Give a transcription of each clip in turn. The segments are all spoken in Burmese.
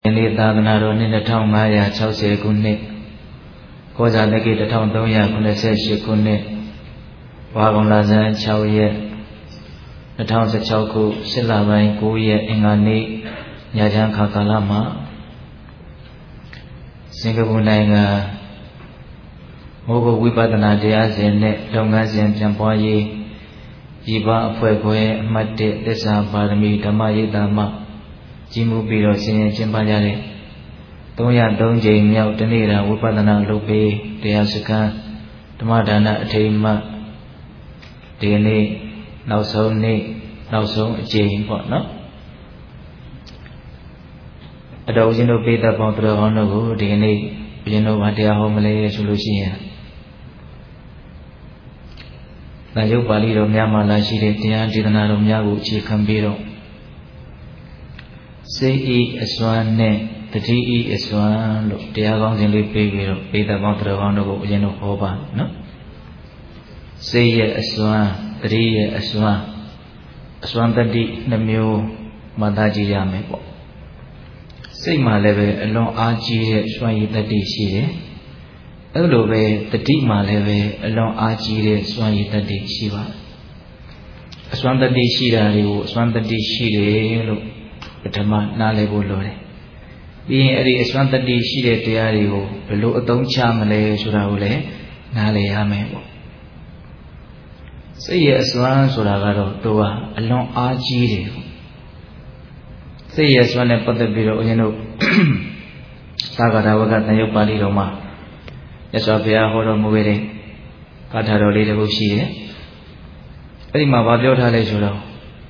Ini Tadana Roni Natang Maya Chause Kunit Koza Lagi Tatang Doya Kuneseshi Kunit Wagam Lazan Chauye Natang Sachauku Silabai Kuye Ingani Yajan Kakalama Singapuna Mogo Wipadana Diazene Dongazin Jampoye Yiba Fuegoe Mate Desa Barmi Damayi Dama Jimu Biro Sin Chimpayare Toya Donje Miao Danira Wipadana Lupe Deasaka Tamadana Atema Dene Nauso Ne Nauso Jane Potno Adozino Beta Pontra Honogo Dene Pino Vatia Homele Solution Nayo Bali Romyama Lashide Tian Jidana Romyagu Chikambiro Say Aswan Ne, the T Aswan, look, the Agons in Lipiro, Beta Montra Honogo, Yeno Hoba, no? Say Aswan, the Aswan, Aswan the D, the Mu Madaji Yame. Say my level along RG, Sway the D. She, Elove, the D my level along RG, Sway the D. Shiva. Aswan the D. Shida, Aswan the D. Shide, look. Patama Nale Bolore. Being a Swantadi Shide Diario, below a don't chamale Suraule, Nale Amebo. Say yes, one Suragaro, Doa, along RG. Say yes, one and put the bureau, you know, Sagadawaga Nayo Pali Roma. Yes, Abia Horo Movere, Kataro Lady Bushi. Prima Babio Hale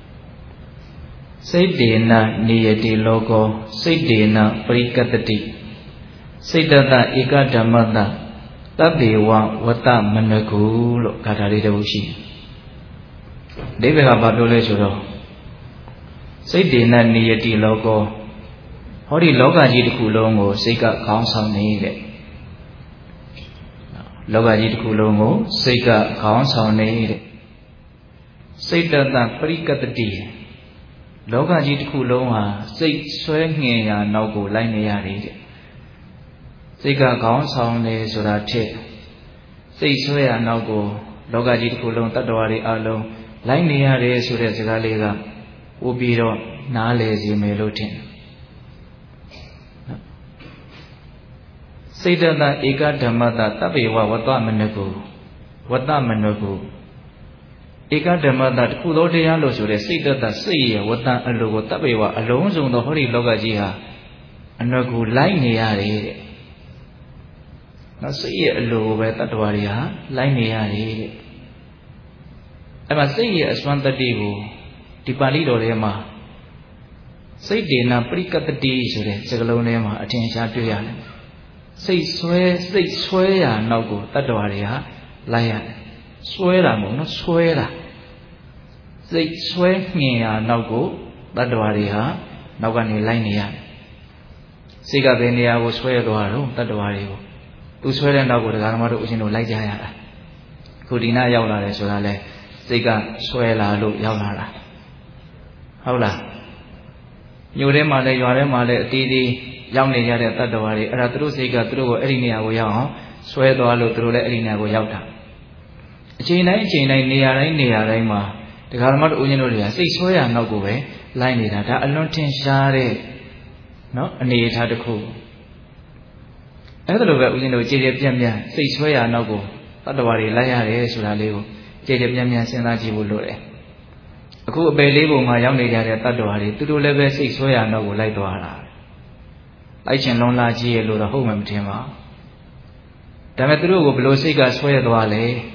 Saydena Niyati Logo, Saydena Prikatati, Saydata Ika Damata, Tabiwa Wata Manaku, Katari Devushi. David Abadole Suro Saydena Niyati Logo, Hori Loga Jidkulongo, Sika Council Nade Loga Jidkulongo, Sika Council Nade Saydata Prikatati. Loga Jitkulonga, Sig Swingia Nogo, Linea read. Siga Gauns only Surate. Sig Swea Nogo, Loga Jitkulon, Tadori Alo, Linea re Suresigalega, Ubiro, Nales Melutin. Sidana Ega Damata, Tabiwa, Wata Manago. Eka Damata, Kudodia Losure, Sita the Sea, Wata Alogo Tabewa, Alonso, the Holy Logajiha, and Nogu Lineare. Now see a low at Tatuaria, Lineare. I must say as one the Devo, Tipalido Rema. Say Dina, Prica the D, Segalonema, attention to Yan. Say swear, Nogo, Tatuaria, Lion. Swear, not swear. Say swear me, Nogo, Tadwaria, Nogani Linea. Sigavenia was swear to Tadwario. To swear and Nogo, the Garmado was in Laja. Kudina Yaula, Solale, Siga, Suela, Yalara. Hola. Yurema, Yorema, Didi, Yamni Yada Tadwari, Ratru Siga, True, Erinia, swear to Alu, True, Erinia, Yauta. China, near Rima. The Garmat Uninoria, 6 way and no go away, line it at a lontin share. No, and it had a cool. Other over Unino, J. Jamia, 6 way and no go. Otherwise, Laya, Sulaleo, J. Jamia, Senaji Vulore. A cool belebo, my young lady at Tadwari, to do level 6 way and no go like Dwara. I can long la G. Lura home and Tema. Damatru below Sigas way Dwale.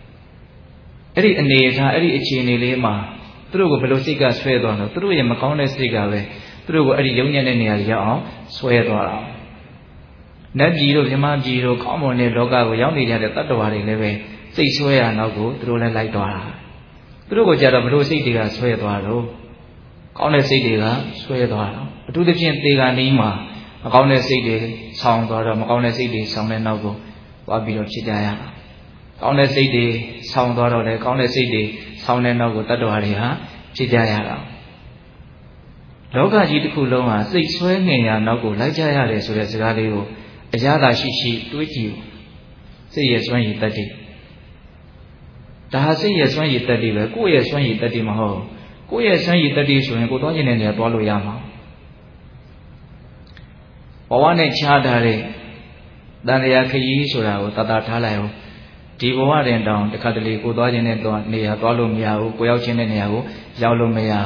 Every Nata, every Echinilema, through Velocica Swedon, through a Macone Sigave, through a union in Yalia, Swedon. That Giro, Yama Giro, common in Loga, Yami at the Tatuari leve, 6 way and now go through the light door. Through a jar of Rosiga, Swedoro, Cone Sidiga, Swedoro, to the Gentiga Nima, Macone Sidi, Sound or Macone Sidi, Sound and Nogo, Wabio Chidaya. On the city, sound or on the city, sound and no Tatuaria, Chidaya. လောကကြီးတစ်ခုလုံးဟာစိတ်ဆွဲငင်ရာနောက်ကိုလိုက်ကြရတယ်ဆိုတဲ့စကားလေးကိုအရသာရှိရှိတွေးကြည့်စိတ်ရဲ့စွမ်းရည်တတ္တိဒါဟာစိတ်ရဲ့စွမ်းရည်တတ္တိပဲကိုယ့်ရဲ့စွမ်းရည်တတ္တိမဟုတ်ကိုယ့်ရဲ့စွမ်းရည်တတ္တိဆိုရင်ကိုသွားခြင်းတဲ့နေရာသွားလို့ရမှာဘဝနဲ့ခြားထားတဲ့တန်တရားခရီးဆိုတာကိုတတ်တာထားလိုက်အောင်ဒီဘဝတင်တောင်တစ်ခါတလေကိုသွားခြင်းတဲ့နေရာသွားလို့မရဘူးကိုရောက်ခြင်းတဲ့နေရာကိုရောက်လို့မရ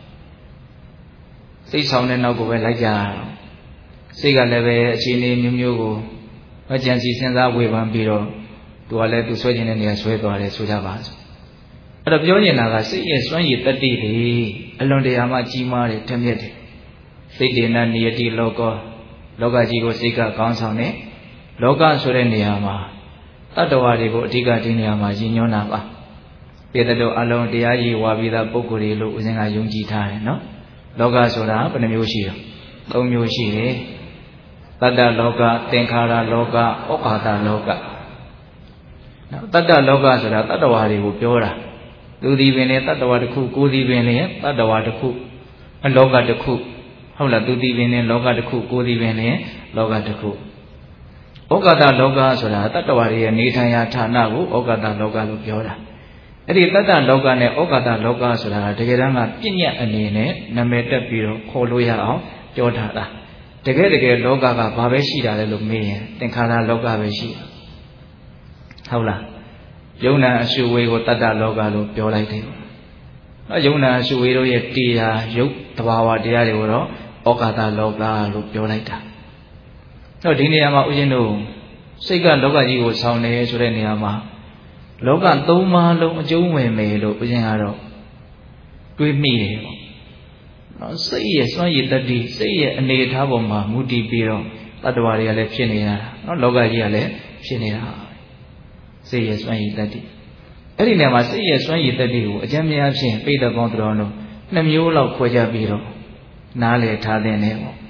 စိတ်ဆောင်တဲ့နောက်ကိုပဲလိုက်ကြရအောင်စိတ်ကလည်းပဲအခြေအနေမျိုးမျိုးကိုအကြံစီစဉ်းစားဝေဖန်ပြီးတော့သူကလည်းသူဆွဲခြင်းတဲ့နေရာဆွဲသွားတယ်ဆိုကြပါစို့အဲ့တော့ပြောနေတာကစိတ်ရဲ့စွမ်းရည်တတ္တိတွေအလွန်တရာမှကြီးမားတယ်ထက်မြက်တယ်စိတ်တေနနိယတိလောကကြီးကိုစိတ်ကကောင်းဆောင်တယ်လောကဆိုတဲ့နေရာမှာတတ္တဝါတွေကိုအဓိကဒီနေရာမှာရည်ညွှန်းတာပါပြေတတော်အလုံးတရားရည်ဝါပြီးသားပုဂ္ဂိုလ်တွေလို့ဦးဇင်းကယုံကြည်ထားတယ်နော်လောကဆိုတာဘယ်နှမျိုးရှိတော့၃မျိုးရှိတယ်တတ္တလောကသင်္ခါရလောကဩဃာတလောကနော်တတ္တလောကဆိုတာတတ္တဝါတွေကိုပြောတာသူဒီပင်လည်းတတ္တဝါတစ်ခုကိုယ်ဒီပင်လည်းတတ္တဝါတစ်ခုလောကတစ်ခုဟုတ်လားသူဒီပင်လည်းလောကတစ်ခုကိုယ်ဒီပင်လည်းလောကတစ်ခုဩဃာတလောကဆိုတာတတ္တဝါတွေရဲ့နေထိုင်ရာဌာနကိုဩဃာတလောကလို့ပြောတာအဲ့ဒီတတ္တလောကနဲ့ဩဃာတလောကဆိုတာတကယ်တမ်းကပြည့်ညတ်အနေနဲ့နာမည်တက်ပြီးတော့ခေါ်လို့ရအောင်ပြောထားတာတကယ်လောကကဘာပဲရှိတာလဲလို့မေးရင်သင်္ခါရလောကပဲရှိဟုတ်လားယုံနာအရှုဝေကိုတတ္တလောကလို့ပြောလိုက်တယ်နော်ယုံနာအရှုဝေတို့ရဲ့တရားယုတ်တဘာဝတရားတွေကိုတော့ဩဃာတလောကလို့ပြောလိုက်တာတော့ဒီနေရာမှာဦးဇင်းတို့စိတ်ကလောကကြီးကိုဆောင်းနေဆိုတဲ့နေရာမှာလောကသုံးပါးလုံးအကျုံးဝင်မယ်လို့ဦးဇင်းကတော့တွေးမိတယ်ပေါ့နော်စိတ်ရဲ့စွမ်းရည်တတ္တိစိတ်ရဲ့အနေအထားပေါ်မှာမူတည်ပြီးတော့တတ္တဝါတွေကလည်းဖြစ်နေတာနော်လောကကြီးကလည်းဖြစ်နေတာစိတ်ရဲ့စွမ်းရည်တတ္တိအဲ့ဒီနေရာမှာစိတ်ရဲ့စွမ်းရည်တတ္တိကိုအကျဉ်းများဖြင့်ပိဋကပေါင်းတော်တို့2မျိုးလောက်ခွဲခြားပြီးတော့နားလည်ထားတဲ့နေပေါ့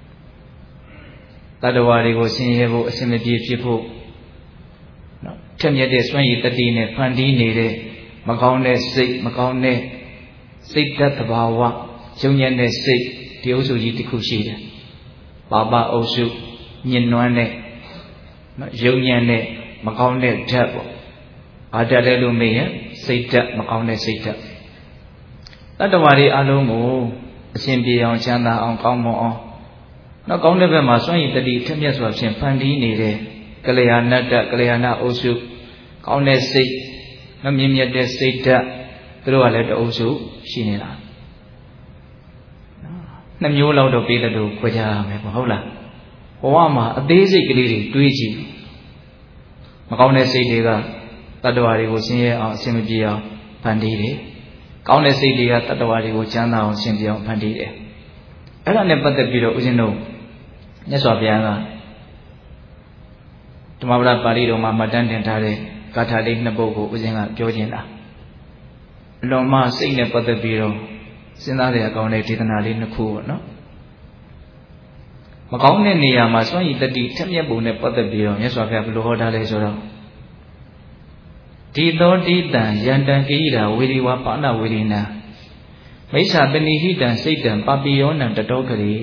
တတ္တဝါတွေကိုဆင်းရဲဖို့အစင်မပြေဖြစ်ဖို့နော်ထက်မြက်တဲ့စွမ်းရည်တတ္တိနဲ့ဖန်တီးနေတဲ့မကောင်းတဲ့စိတ်မကောင်းတဲ့စိတ်ဓာတ်သဘာဝယုံညံ့တဲ့စိတ်ဒီအုပ်စုကြီးတစ်ခုရှိတယ်ပါပအုပ်စုညှဉ်းနှွမ်းတဲ့နော်ယုံညံ့တဲ့မကောင်းတဲ့ဓာတ်ပေါ့ဘာဓာတ်လဲလို့မေးရင်စိတ်ဓာတ်မကောင်းတဲ့စိတ်ဓာတ်တတ္တဝါတွေအလုံးကိုအစဉ်ပြေအောင်ချမ်းသာအောင်ကောင်းမွန်အောင်နောက်ကောင်းတဲ့ဘက်မှာစွန့်ရည်တတိထက်မြက်စွာဖြင့်ဖန်တီးနေတဲ့ကလျာဏတ္တကလျာဏအုပ်စုကောင်းတဲ့စိတ်မမြင့်မြတ်တဲ့စိတ်ဓာတ်သူတို့ကလည်းတအုပ်စုရှိနေတာ2မျိုးလောက်တော့ပေးတဲ့လို့ခွဲခြားရမယ်ပေါ့ဟုတ်လားဘဝမှာအသေးစိတ်ကလေးတွေတွေးကြည့်မကောင်းတဲ့စိတ်တွေကတတ္တဝါတွေကိုဆင်းရဲအောင်အဆင်မပြေအောင်ဖန်တီးတယ်ကောင်းတဲ့စိတ်တွေကတတ္တဝါတွေကိုချမ်းသာအောင်ဆင်ပြေအောင်ဖန်တီးတယ်အဲ့ဒါနဲ့ပတ်သက်ပြီးတော့ဦးဇင်းတို့မြတ်စွာဘုရားကဓမ္မပဒပါဠိတော်မှာမှတ်တမ်းတင်ထားတဲ့ဂါထာလေး2ပုဒ်ကိုဦးဇင်းကပြောခြင်းတာအလွန်မှစိတ်နဲ့ပတ်သက်ပြီးတော့စဉ်းစားရအောင်တဲ့ဒေသနာလေး2ခုပေါ့နော်မကောင်းတဲ့နေရာမှာစွန့်ရည်တတိထက်မြက်ပုံနဲ့ပတ်သက်ပြီးတော့မြတ်စွာဘုရားဘယ်လိုဟောထားလဲဆိုတော့ဒီသောတိတံယန္တံကိရိတာဝေဒီဝါပါဏဝေဒီနာမိစ္ဆာပဏိဟိတံစိတ်တံပပိယောနံတတောကလေး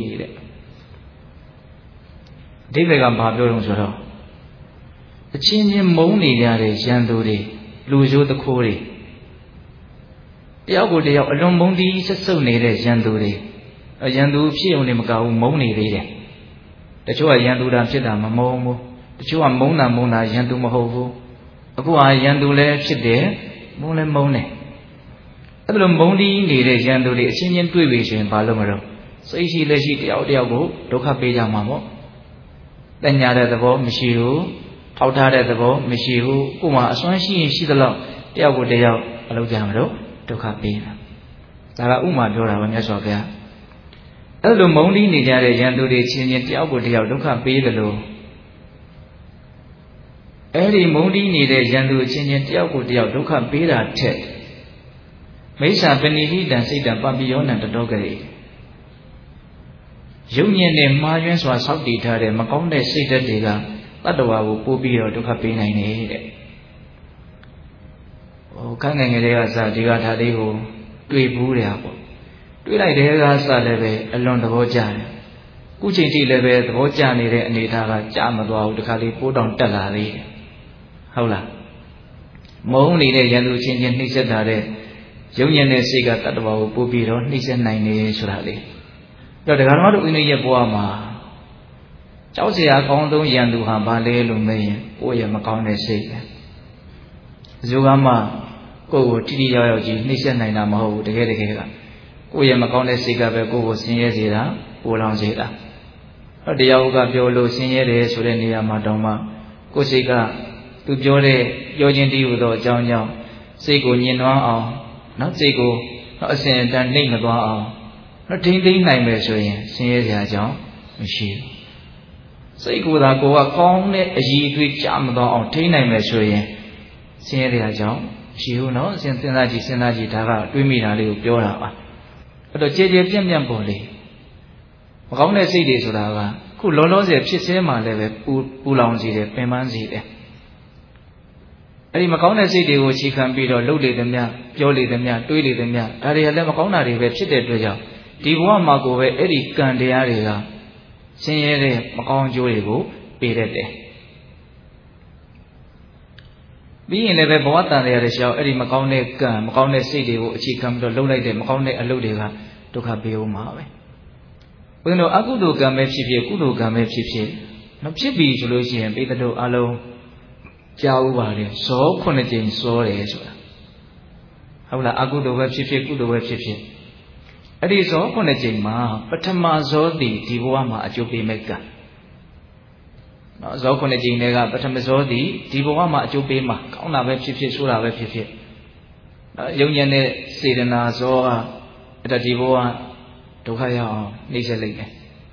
တဲ့အဓိပ္ပာယ်ကဘာပြောလို့ဆိုတော့အချင်းချင်းမုန်းနေကြတဲ့ရန်သူတွေလူရိုးတခိုးတွေတယောက်ကိုတယောက်အလွန်မုန်းတီးဆက်ဆုပ်နေတဲ့ရန်သူတွေရန်သူဖြစ်ုံနဲ့မကဘူးမုန်းနေသေးတယ်တချို့ကရန်သူတာဖြစ်တာမမုန်းဘူးတချို့ကမုန်းတာရန်သူမဟုတ်ဘူးအခုဟာရန်သူလည်းဖြစ်တယ်မုန်းလည်းမုန်းတယ်အဲ့လိုမုန်းတီးနေတဲ့ရန်သူတွေအချင်းချင်းတွေ့ပြီဆိုရင်ဘာလို့မလို့စိတ်ရှိလက်ရှိတယောက်တယောက်ကိုဒုက္ခပေးကြမှာပေါ့တညာတဲ့သဘောမရှိဘူးထောက်ထားတဲ့သဘောမရှိဘူးကိုယ်မှာအစွမ်းရှိရင်ရှိသလောက်တယောက်ကိုတယောက်အလုပ်ကြမှာတော့ဒုက္ခပေးတာဒါကဥမာပြောတာပဲမြတ်စွာဘုရားအဲ့လိုမုန်းတီးနေကြတဲ့ရန်သူတွေချင်းချင်းတယောက်ကိုတယောက်ဒုက္ခပေးတယ်လို့အဲ့ဒီမုန်းတီးနေတဲ့ရန်သူချင်းချင်းတယောက်ကိုတယောက်ဒုက္ခပေးတာထက်မိစ္ဆာပဏိဟိတံစိတ်တံပပိယောနံတတောကလေးယုံညံ့တဲ့မှားယွင်းစွာစောင့်တည်ထားတဲ့မကောင်းတဲ့စိတ်ဓာတ်တွေကတတ္တဝါကိုပို့ပြီးတော့ဒုက္ခပေးနိုင်တယ်တဲ့ခန့်ငယ်ငယ်တွေကစဒီကထာလေးကိုတွေ့ဘူးတယ်ပေါ့တွေးလိုက်တဲ့ကစလည်းပဲအလွန်သဘောကျတယ်ခုချိန်ထိလည်းပဲသဘောကျနေတဲ့အနေအထားကကြာမသွားဘူးတခါလေးပိုးတောင်တက်လာသေးတယ်ဟုတ်လားမုန်းနေတဲ့ရန်သူချင်းချင်းနှိမ့်ဆက်တာတဲ့ယုံညံ့တဲ့စိတ်ကတတ္တဝါကိုပို့ပြီးတော့နှိမ့်ဆက်နိုင်နေဆိုတာလေအဲ့တော့ဒကာတော်တို့ဦးနေရဲ့ဘဝမှာကြောက်စရာကောင်းဆုံးရန်သူဟာဘာလဲလို့မေးရင်ကိုယ့်ရဲ့မကောင်းတဲ့စိတ်ပဲဇုကမှကိုယ့်ကိုတိတိယောက်ယောက်ကြီးနှိမ့်ဆက်နိုင်တာမဟုတ်ဘူးတကယ်ကကိုယ့်ရဲ့မကောင်းတဲ့စိတ်ကပဲကိုယ့်ကိုဆင်းရဲစေတာပိုလောင်စေတာအဲ့တရားဥကပြောလို့ဆင်းရဲတယ်ဆိုတဲ့နေရာမှာတောင်မှကိုယ်စိတ်ကသူပြောတဲ့ပြောခြင်းတည်းဟူသောအကြောင်းကြောင့်စိတ်ကိုညှဉ်းနှွမ်းအောင်နော်စိတ်ကိုအစဉ်အတန်နှိမ့်မသွားအောင်နော်ထိမ့်သိမ့်နိုင်မယ်ဆိုရင်ဆင်းရဲစရာအကြောင်းမရှိဘူးစိတ်ကိုယ်သာကိုယ်ကကောင်းတဲ့အရည်အသွေးကြမသွားအောင်ထိမ့်နိုင်မယ်ဆိုရင်ဆင်းရဲစရာအကြောင်းမရှိဘူးနော်စဉ်းစားကြည့်ဒါကတွေးမိတာလေးကိုပြောတာပါအဲ့တော့ကြည်ကြည်ပြန့်ပြန့်ပေါ်လေမကောင်းတဲ့စိတ်တွေဆိုတာကခုလောလောဆယ်ဖြစ်စဲမှလည်းပဲပူလောင်စေတယ်ပင်ပန်းစေတယ်အဲ့ဒီမကောင်းတဲ့စိတ်တွေကိုအခြေခံပြီးတော့လှုပ်လေသမျှပြောလေသမျှတွေးလေသမျှဒါတွေကလည်းမကောင်းတာတွေပဲဖြစ်တဲ့အတွက်ကြောင့်ဒီဘဝမှာကိုပဲအဲ့ဒီကံတရားတွေကဆင်းရဲတဲ့မကောင်းအကျိုးတွေကိုပေးတတ်တယ်ပြီးရင်လည်းပဲဘဝတန်တရားတွေရှောက်အဲ့ဒီမကောင်းတဲ့ကံမကောင်းတဲ့စိတ်တွေကိုအခြေခံပြီးတော့လှုပ်လိုက်တဲ့မကောင်းတဲ့အလုပ်တွေကဒုက္ခပေးဦးမှာပဲဘုရင်တို့အကုသိုလ်ကံပဲဖြစ်ဖြစ်ကုသိုလ်ကံပဲဖြစ်ဖြစ်မဖြစ်ပြီဆိုလို့ရှိရင်ပိဋကတို့အလုံးကြားဥပါလေဇော9ကြိမ်စောတယ်ဆိုတာဟုတ်လားအကုသိုလ်ပဲဖြစ်ဖြစ်ကုသိုလ်ပဲဖြစ်ဖြစ်အဲ့ဒီဇော9ကြိမ်မှာပထမဇောသည်ဒီဘဝမှာအကျိုးပေးမဲ့ကံနော်ဇော9ကြိမ်တွေကပထမဇောသည်ဒီဘဝမှာအကျိုးပေးမှာကောင်းတာပဲဖြစ်ဖြစ်ဆိုးတာပဲဖြစ်ဖြစ်နော်ယုံညံ့တဲ့စေတနာဇောကအဲ့ဒါဒီဘဝဒုက္ခရောက်အောင်နှိမ့်ဆက်လိုက်တယ်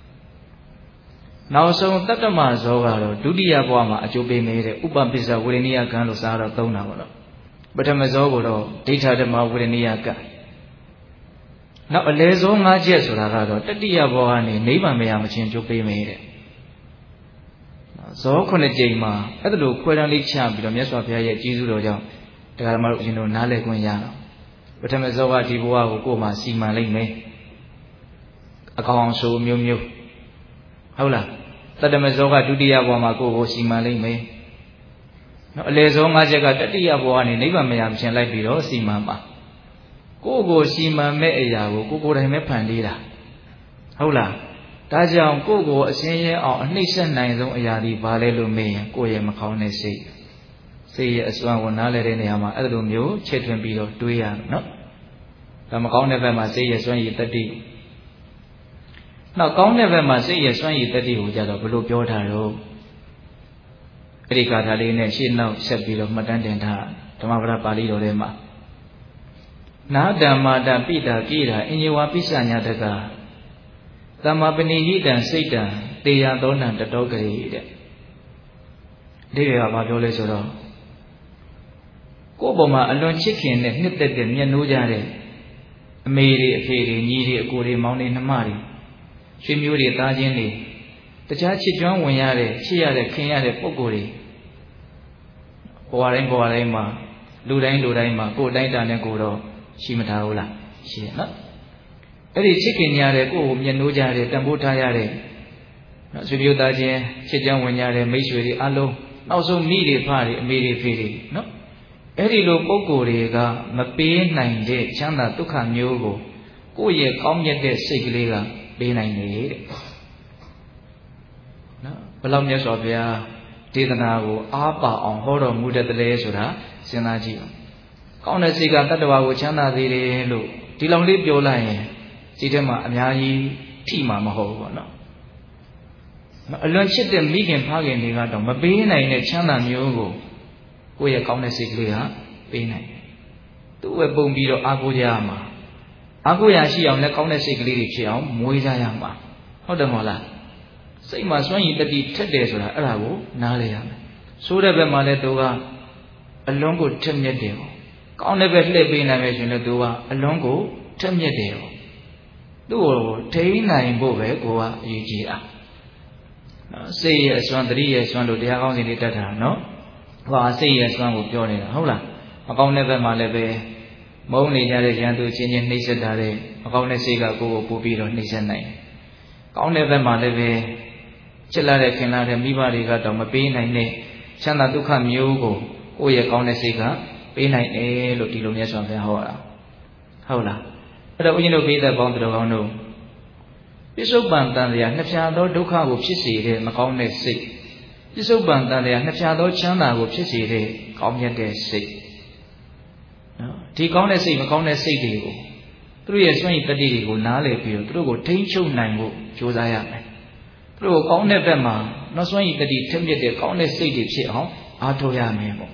နောက်ဆုံးတတ္တမဇောကတော့ဒုတိယဘဝမှာအကျိုးပေးနေတဲ့ဥပပိစ္ဆဝေဒနိယကံလို့စားတော့သုံးတာပေါ့နော်ပထမဇောကိုတော့ဒိဋ္ဌဓမ္မဝေဒနိယကံနောက်အလယ်ဇော၅ချက်ဆိုတာကတော့တတိယဘဝကနေနိဗ္ဗာန်မရမချင်းကျိုးပေးမယ်တဲ့ဇော9ကြိမ်မှာအဲ့ဒါလိုခွဲတန်းလေးချပြီးတော့မြတ်စွာဘုရားရဲ့ကျေးဇူးတော်ကြောင့်တရားဓမ္မတို့အရှင်တို့နားလည်ခွင့်ရတော့ပထမဇောကဒီဘဝကိုကိုယ်မှစီမံလိုက်မယ်အကောင်အောင်ဆိုမျိုးမျိုးဟုတ်လားတတ္တမဇောကဒုတိယဘဝမှာကိုယ်ကိုစီမံလိုက်မယ်နော်အလယ်ဇော၅ချက်ကတတိယဘဝကနေနိဗ္ဗာန်မရမချင်းလိုက်ပြီးတော့စီမံပါကိုယ်ကိုစီမံမဲ့အရာကိုကိုယ်တိုင်ပဲဖန်တီးတာဟုတ်လားဒါကြောင့်ကိုယ်ကိုအရှင်းရဲအောင်အနှိမ့်ဆက်နိုင်ဆုံးအရာဒီဘာလဲလို့မေးရင်ကိုယ့်ရဲ့မကောင်းတဲ့စိတ်ရဲ့အစွမ်းကိုနားလည်တဲ့နေရာမှာအဲ့လိုမျိုးချဲ့ထွင်ပြီးတော့တွေးရနော်ဒါမကောင်းတဲ့ဘက်မှာစိတ်ရဲ့စွမ်းရည်တတ္တိနောက်ကောင်းတဲ့ဘက်မှာစိတ်ရဲ့စွမ်းရည်တတ္တိကိုကြတော့ဘယ်လိုပြောထားတော့အဲ့ဒီကာထာလေးနဲ့ရှေ့နောက်ဆက်ပြီးတော့မှတ်တမ်းတင်ထားဓမ္မပဒပါဠိတော်ထဲမှာနာဓမ္မာတပိတာကိတာအင်ညဝပိစ္ဆညာတကသမ္မာပဏိဟိတံစိတ်တံတေယသောနံတတောကရေတဲ့ဒီကဘာပြောလဲဆိုတော့ကိုယ့်ဘုံမှာအလွန်ချစ်ခင်တဲ့နှစ်သက်တဲ့မျက်နှိုးကြတဲ့အမေတွေအဖေတွေညီတွေအကိုတွေမောင်တွေနှမတွေရွှေမျိုးတွေသားချင်းတွေတခြားချစ်ကျွမ်းဝင်ရတဲ့ချစ်ရတဲ့ခင်ရတဲ့ပုဂ္ဂိုလ်တွေဘဝတိုင်းမှာလူတိုင်းမှာကိုယ်တိုင်းတာနဲ့ကိုယ်တော့ရှိမထားဘူးလားရှိရနော်အဲ့ဒီချစ်ခင်ရတဲ့ကိုယ်ကိုမျက်နှိုးကြတဲ့တန်ဖိုးထားရတဲ့နော်ဆွေမျိုးသားချင်းချစ်ကျွမ်းဝင်ရတဲ့မိတ်ဆွေတွေအလုံးနောက်ဆုံးမိတွေဖတွေအမေတွေဖေတွေနော်အဲ့ဒီလိုပုဂ္ဂိုလ်တွေကမပေးနိုင်တဲ့ချမ်းသာဒုက္ခမျိုးကိုကိုယ့်ရဲ့ကောင်းမြတ်တဲ့စိတ်ကလေးကပေးနိုင်တယ်တဲ့နော်ဘယ်လောက်မြတ်စွာဘုရားဒေသနာကိုအားပါအောင်ဟောတော်မူတတ်တယ်ဆိုတာစဉ်းစားကြည့်ပါကောင်းတဲ့စိတ်ကတတ္တဝါကိုချမ်းသာစေတယ်လို့ဒီလောက်လေးပြောလိုက်ရင်စိတ်ထဲမှာအများကြီးထိမှာမဟုတ်ဘူးပေါ့နော်အလွန်ချစ်တဲ့မိခင်ဖခင်တွေကတော့မပေးနိုင်တဲ့ချမ်းသာမျိုးကိုကိုယ့်ရဲ့ကောင်းတဲ့စိတ်ကလေးကပေးနိုင်တယ်သူ့ဝဲပုံပြီးတော့အားကိုးကြရမှာအားကိုးရရှိအောင်လည်းကောင်းတဲ့စိတ်ကလေးတွေဖြစ်အောင်မွေးကြရမှာဟုတ်တယ်မဟုတ်လားစိတ်မှာစွန့်ရည်တတိထက်တယ်ဆိုတာအဲ့ဒါကိုနားလည်ရမယ်ဆိုးတဲ့ဘက်မှာလည်းသူကအလွန်ကိုထက်မြက်တယ်ပေါ့ကောင်းတဲ့ဘက်လှည့်ပေးနိုင်မယ်ဆိုရင်လည်းသူကအလွန်ကိုထက်မြက်တယ်ပေါ့သူ့ကိုထိန်းနိုင်ဖို့ပဲကိုကအရေးကြီးတာနော်စိတ်ရဲ့အစွမ်းတတိရဲ့အစွမ်းလို့တရားကောင်းစဉ်တွေတတ်တာနော်ဟောစိတ်ရဲ့အစွမ်းကိုပြောနေတာဟုတ်လားမကောင်းတဲ့ဘက်မှာလည်းပဲမုန်းနေကြတဲ့ရန်သူချင်းချင်းနှိမ့်ဆက်တာတဲ့မကောင်းတဲ့စိတ်ကကိုယ်ကိုပို့ပြီးတော့နှိမ့်ဆက်နိုင်ကောင်းတဲ့ဘက်မှာလည်းပဲချစ်လာတဲ့ခင်လာတဲ့မိဘတွေကတော့မပေးနိုင်တဲ့ချမ်းသာဒုက္ခမျိုးကိုကိုယ့်ရဲ့ကောင်းတဲ့စိတ်ကပေးနိုင်တယ်လို့ဒီလိုမြတ်စွာဘုရားဟောတာဟုတ်လားအဲ့တော့ဦးဇင်းတို့ပိဋကပေါင်းတော်ကောင်းတို့ပစ္စုပန်တန်တရားနှစ်ဖြာသောဒုက္ခကိုဖြစ်စေတဲ့မကောင်းတဲ့စိတ်ပစ္စုပန်တန်တရားနှစ်ဖြာသောချမ်းသာကိုဖြစ်စေတဲ့ကောင်းမြတ်တဲ့စိတ်နော်ဒီကောင်းတဲ့စိတ်မကောင်းတဲ့စိတ်တွေကိုသူတို့ရဲ့စွန့်ရည်တတိတွေကိုနားလည်ပြီးတော့သူတို့ကိုထိန်းချုပ်နိုင်ဖို့ကြိုးစားရမယ်သူတို့ကောင်းတဲ့ဘက်မှာနောက်စွန့်ရည်တတိထက်မြက်တဲ့ကောင်းတဲ့စိတ်တွေဖြစ်အောင်အားထုတ်ရမယ်ပေါ့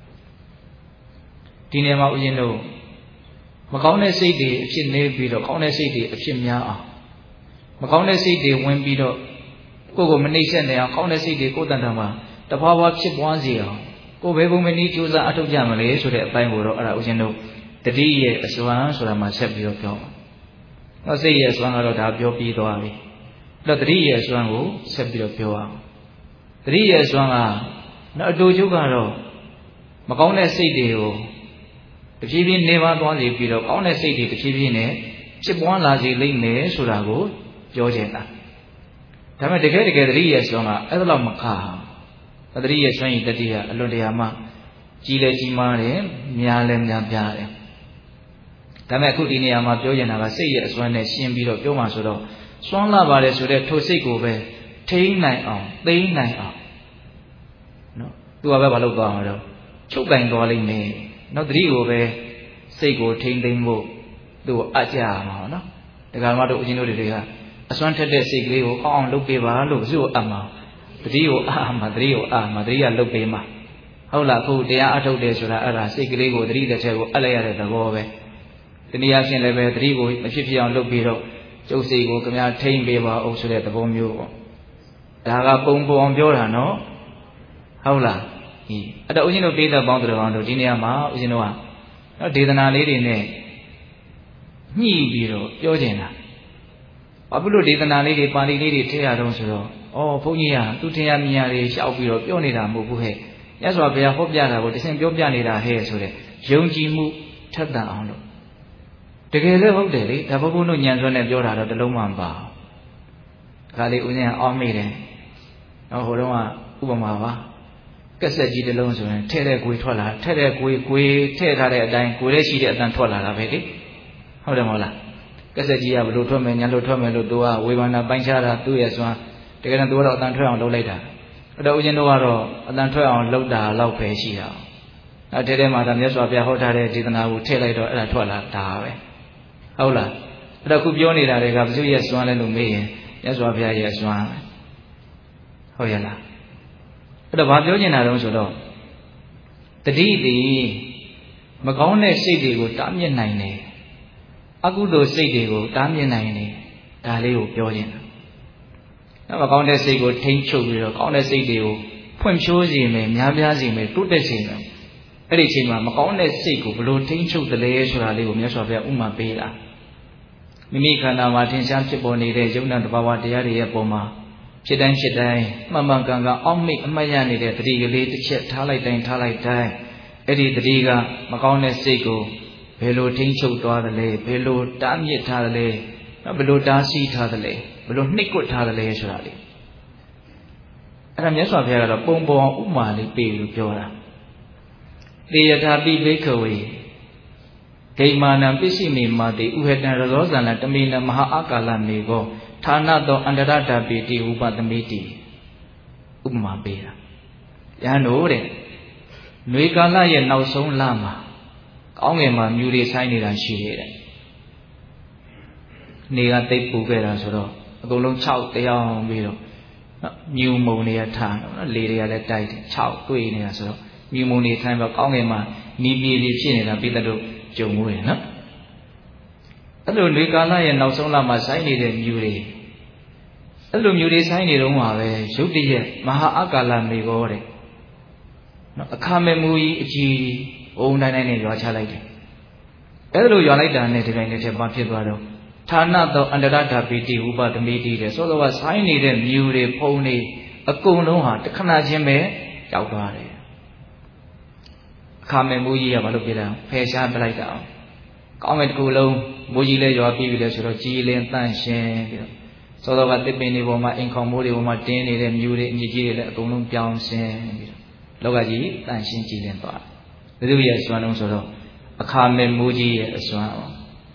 ဒီနေရာမှာဦးဇင်းတို့မကောင်းတဲ့စိတ်တွေအဖြစ်နေပြီးတော့ကောင်းတဲ့စိတ်တွေအဖြစ်များအောင်မကောင်းတဲ့စိတ်တွေဝင်ပြီးတော့ကိုယ့်ကိုမနှိမ့်ဆက်နေအောင်ကောင်းတဲ့စိတ်တွေကိုယ်တန်တန်မှာတဖွာဖွာဖြစ်ပွားစေအောင်ကိုယ်ဘယ်ပုံမနည်းကြိုးစားအထောက်ကြမလဲဆိုတဲ့အပိုင်းကိုတော့အဲ့ဒါဦးဇင်းတို့တတိရဲ့အစွမ်းဆိုတာမှဆက်ပြီးတော့ပြောပါ။နောက်စိတ်ရဲ့အစွမ်းကတော့ဒါပြောပြီးသွားပြီ။အဲ့တော့တတိရဲ့အစွမ်းကိုဆက်ပြီးတော့ပြောအောင်။တတိရဲ့အစွမ်းကနောက်အတူတူကတော့မကောင်းတဲ့စိတ်တွေကိုတဖြည်းဖြည်းနေပါသွားစေပြီးတော့ကောင်းတဲ့စိတ်တွေတဖြည်းဖြည်းနဲ့ဖြစ်ပွားလာစေလိမ့်မယ်ဆိုတာကိုပြောချင်တာဒါပေမဲ့တကယ်တတိရဲ့စွမ်းကအဲ့ဒါတော့မခါဘူးတတိရဲ့စွမ်းရည်တတိယအလွန်တရာမှကြီးလဲကြီးမားတယ်များလဲများပြားတယ်ဒါပေမဲ့အခုဒီနေရာမှာပြောချင်တာကစိတ်ရဲ့အစွမ်းနဲ့ရှင်းပြီးတော့ပြောမှဆိုတော့စွမ်းလာပါတယ်ဆိုတဲ့ထိုစိတ်ကိုပဲထိန်းနိုင်အောင်သိမ်းနိုင်အောင်နော်သူကပဲမလုပ်သွားမှာတော့ချုပ်ကင်သွားလိမ့်မယ်နောက်တတိကိုပဲစိတ်ကိုထိန်းသိမ်းဖို့သူ့ကိုအပ်ကြရမှာနော်ဒါကမှတို့အချင်းတို့တွေကအစွမ်းထက်တဲ့စိတ်ကလေးကိုကောင်းအောင်လုပ်ပေးပါလို့သူ့ကိုအပ်မှာတတိကိုအပ်မှာတတိကိုအပ်မှာတတိကလုပ်ပေးမှာဟုတ်လားအခုတရားအထုတ်တယ်ဆိုတာအဲ့ဒါစိတ်ကလေးကိုတတိတစ်ချက်ကိုအပ်လိုက်ရတဲ့သဘောပဲတနည်းအားဖြင့်လည်းပဲတတိကိုမဖြစ်ဖြစ်အောင်လုပ်ပြီးတော့ကျုပ်စိတ်ကိုခင်ဗျားထိန်းပေးပါအောင်ဆိုတဲ့သဘောမျိုးပေါ့ဒါကပုံအောင်ပြောတာနော်ဟုတ်လားအဲ့တော့ဦးဇင်းတို့ပိဋကပေါင်းတော်ကောင်းတို့ဒီနေရာမှာဦးဇင်းတို့ကနော်ဒေသနာလေးတွေနဲ့ညှိပြီးတော့ပြောကျင်တာဘာဖြစ်လို့ဒေသနာလေးတွေပါဠိလေးတွေထည့်ရတော့ဆိုတော့ဘုန်းကြီးကသူထင်ရမြင်ရတွေရှောက်ပြီးတော့ပြောနေတာမဟုတ်ဘူးဟဲ့မြတ်စွာဘုရားဟောပြတာကိုတရှင်ပြောပြနေတာဟဲ့ဆိုတဲ့ယုံကြည်မှုထက်သန်အောင်လို့တကယ်လည်းဟုတ်တယ်လေဒါဘုန်းတို့ညံစွမ်းနဲ့ပြောတာတော့တလုံးမှမပါဘူးဒါလေးဦးဇင်းကအောင်းမိတယ်ဟိုတုန်းကဥပမာပါကက်ဆက်ကြီးတစ်လုံးဆိုရင်ထဲတဲ့ကိုယ်ထွက်လာထဲတဲ့ကိုယ်ထဲထားတဲ့အတိုင်းကိုယ်ရဲ့ရှိတဲ့အတန်ထွက်လာတာပဲလေဟုတ်တယ်မဟုတ်လားကက်ဆက်ကြီးကဘလို့ထွက်မယ်ညာလို့ထွက်မယ်လို့သူကဝေဘာနာပိုင်းခြားတာသူ့ရဲ့စွမ်းတကယ်တော့သူကတော့အတန်ထွက်အောင်လုပ်လိုက်တာအဲ့တော့ဦးဇင်းတို့ကတော့အတန်ထွက်အောင်လုပ်တာတော့ပဲရှိတာအဲ့ထဲထဲမှာဒါမြတ်စွာဘုရားဟောထားတဲ့ဒေသနာကိုထည့်လိုက်တော့အဲ့ဒါထွက်လာတာပဲဟုတ်လားအဲ့တော့ခုပြောနေတာတွေကဘုရားရဲ့စွမ်းလဲလို့မေးရင်မြတ်စွာဘုရားရဲ့စွမ်းဟုတ်ရဲ့လားအဲ့တော့ဘာပြောချင်တာတုံးဆိုတော့တတိတိမကောင်းတဲ့စိတ်တွေကိုတားမြစ်နိုင်တယ်အကုသိုလ်စိတ်တွေကိုတားမြစ်နိုင်တယ်ဒါလေးကိုပြောချင်တာမကောင်းတဲ့စိတ်ကိုထိန်းချုပ်ပြီးတော့ကောင်းတဲ့စိတ်တွေကိုဖွံ့ဖြိုးစေမယ်များပြားစေမယ်တိုးတက်စေမယ်အဲ့ဒီအချိန်မှာမကောင်းတဲ့စိတ်ကိုဘယ်လိုထိန်းချုပ်သလဲဆိုတာလေးကိုမြတ်စွာဘုရားဥမာပေးတာမိမိခန္ဓာမှာထင်ရှားဖြစ်ပေါ်နေတဲ့ယုံနာတဘာဝတရားတွေရဲ့ပုံမှာဖြစ်တိုင်းဖြစ်တိုင်းမှန်မှန်ကန်ကန်အောက်မိတ်အမှတ်ရနေတဲ့တတိကလေးတစ်ချက်ထားလိုက်တိုင်းအဲ့ဒီတတိကမကောင်းတဲ့စိတ်ကိုဘယ်လိုထိန်းချုပ်သွားသလဲဘယ်လိုတားမြစ်ထားသလဲဘယ်လိုတားဆီးထားသလဲဘယ်လိုနှိပ်ကွပ်ထားသလဲဆိုတာလေအဲ့ဒါမြတ်စွာဘုရားကတော့ပုံပေါ်ဥမာလေးပေးလို့ပြောတာတေယထာပိဘိက္ခဝေဂိမာနံပစ္စည်းမေမာတိဥဟတံရဇောဇနတမေနမဟာအာကာလမေကောဌာနသောအန္တရတပိတိဥပသမေတိဥပမာပေးတာယဟန်တို့တဲ့နွေကာလရဲ့နောက်ဆုံးလမှာကောင်းငယ်မှာမြူတွေဆိုင်နေတာရှိတယ်တဲ့နေကတိတ်ပူခဲ့တာဆိုတော့အကုန်လုံး6တရားအောင်ပြီးတော့မြူမုံတွေကထားနော်လေတွေကလည်းတိုက်တယ်6တွေ့နေတာဆိုတော့မြူမုံတွေထိုင်တော့ကောင်းငယ်မှာနီးပြေးပြီးဖြစ်နေတာပိတ္တတို့ကြုံမှုတယ်နော်အဲ့လိုလေကာလရဲ့နောက်ဆုံးလမှာဆိုင်နေတဲ့မြူတွေအဲ့လိုမြူတွေဆိုင်နေတော့မှာပဲရုတ်တရက်မဟာအကာလမေကောတဲ့နော်အခါမဲ့မူကြီးအကြီးဘုံတိုင်းနဲ့ရွာချလိုက်တယ်အဲ့လိုရွာလိုက်တာနဲ့ဒီတိုင်းနဲ့ချက်ပါဖြစ်သွားတော့ဌာနသောအန္တရဓာပိတိဥပသမိတိတဲ့စောစောကဆိုင်နေတဲ့မြူတွေဖုံတွေအကုန်လုံးဟာတခဏချင်းပဲကြောက်သွားတယ်အခါမဲ့မူကြီးကဘာလို့ပြတာဖယ်ရှားပလိုက်တာအောင်ကောင်းမဲ့တစ်ခုလုံးမိုးကြီးလဲရွာပြီးပြီလဲဆိုတော့ကြည်လင်တန့်ရှင်းပြီးတော့စောစောကတစ်ပင်တွေပေါ်မှာအိမ်ခေါင်မိုးတွေပေါ်မှာတင်းနေတဲ့မြူတွေအမြစ်ကြီးတွေလည်းအကုန်လုံးပြောင်းရှင်းပြီးတော့လောကကြီးတန့်ရှင်းကြည်လင်သွားတယ်ဘယ်သူရဲ့အစွမ်းလုံးဆိုတော့အခါမဲ့မိုးကြီးရဲ့အစွမ်းအောင်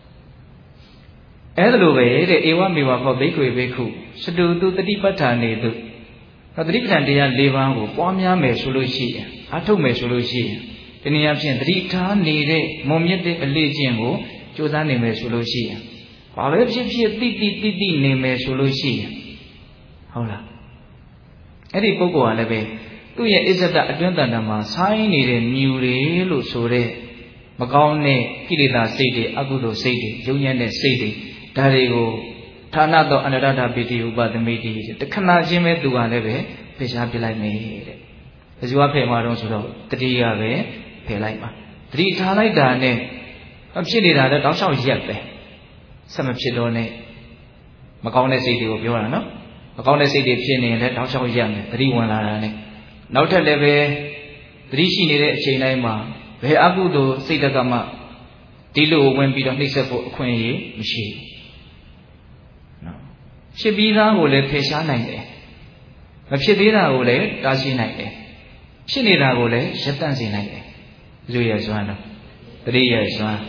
အဲ့ဒါလိုပဲတဲ့ဧဝမေဝခောဘိက္ခွေဘိက္ခုစတုတုတတိပဋ္ဌာနေတုတတိပဋ္ဌာန်တရား၄ပါးကိုပွားများမယ်ဆိုလို့ရှိရင်အားထုတ်မယ်ဆိုလို့ရှိရင်ဒီနေရာဖြင့်တတိထားနေတဲ့မွန်မြတ်တဲ့အလေးကျင့်ကိုကြိုးစားနေမယ်ဆိုလို့ရှိရင်ဘာပဲဖြစ်ဖြစ်တိနေမယ်ဆိုလို့ရှိရင်ဟုတ်လားအဲ့ဒီပုဂ္ဂိုလ်ကလည်းပဲသူ့ရဲ့အစ္ဆဒအတွင်းတန်တမှာဆိုင်းနေတဲ့မြူတွေလို့ဆိုတဲ့မကောင်းတဲ့ကိလေသာစိတ်တွေအကုသိုလ်စိတ်တွေယုံညံ့တဲ့စိတ်တွေဒါတွေကိုဌာနသောအနတ္တပိတိဥပသမိတိတခဏချင်းပဲသူကလည်းပဲဖယ်ရှားပြလိုက်မယ်တဲ့ဘယ်သူကဖယ်မှာတော့ဆိုတော့တတိယပဲဖယ်လိုက်ပါတတိထားလိုက်တာနဲ့မဖြစ်နေတာလည်းတောက်လျှောက်ရက်ပဲဆက်မဖြစ်တော့နဲ့မကောင်းတဲ့စိတ်တွေကိုပြောတာနော်မကောင်းတဲ့စိတ်တွေဖြစ်နေရင်လည်းတောက်လျှောက်ရက်မယ်တတိဝင်လာတာနဲ့နောက်ထပ်လည်းပဲတတိရှိနေတဲ့အချိန်တိုင်းမှာဘယ်အကုသိုလ်စိတ်တကမှဒီလိုဝင်ပြီးတော့နှိမ့်ဆက်ဖို့အခွင့်အရေးမရှိဘူးနော်ဖြစ်ပြီးသားကိုလည်းဖယ်ရှားနိုင်တယ်မဖြစ်သေးတာကိုလည်းတားဆီးနိုင်တယ်ဖြစ်နေတာကိုလည်းရပ်တန့်စေနိုင်တယ်လူရဲ့စွမ်းတော့တတိရဲ့စွမ်း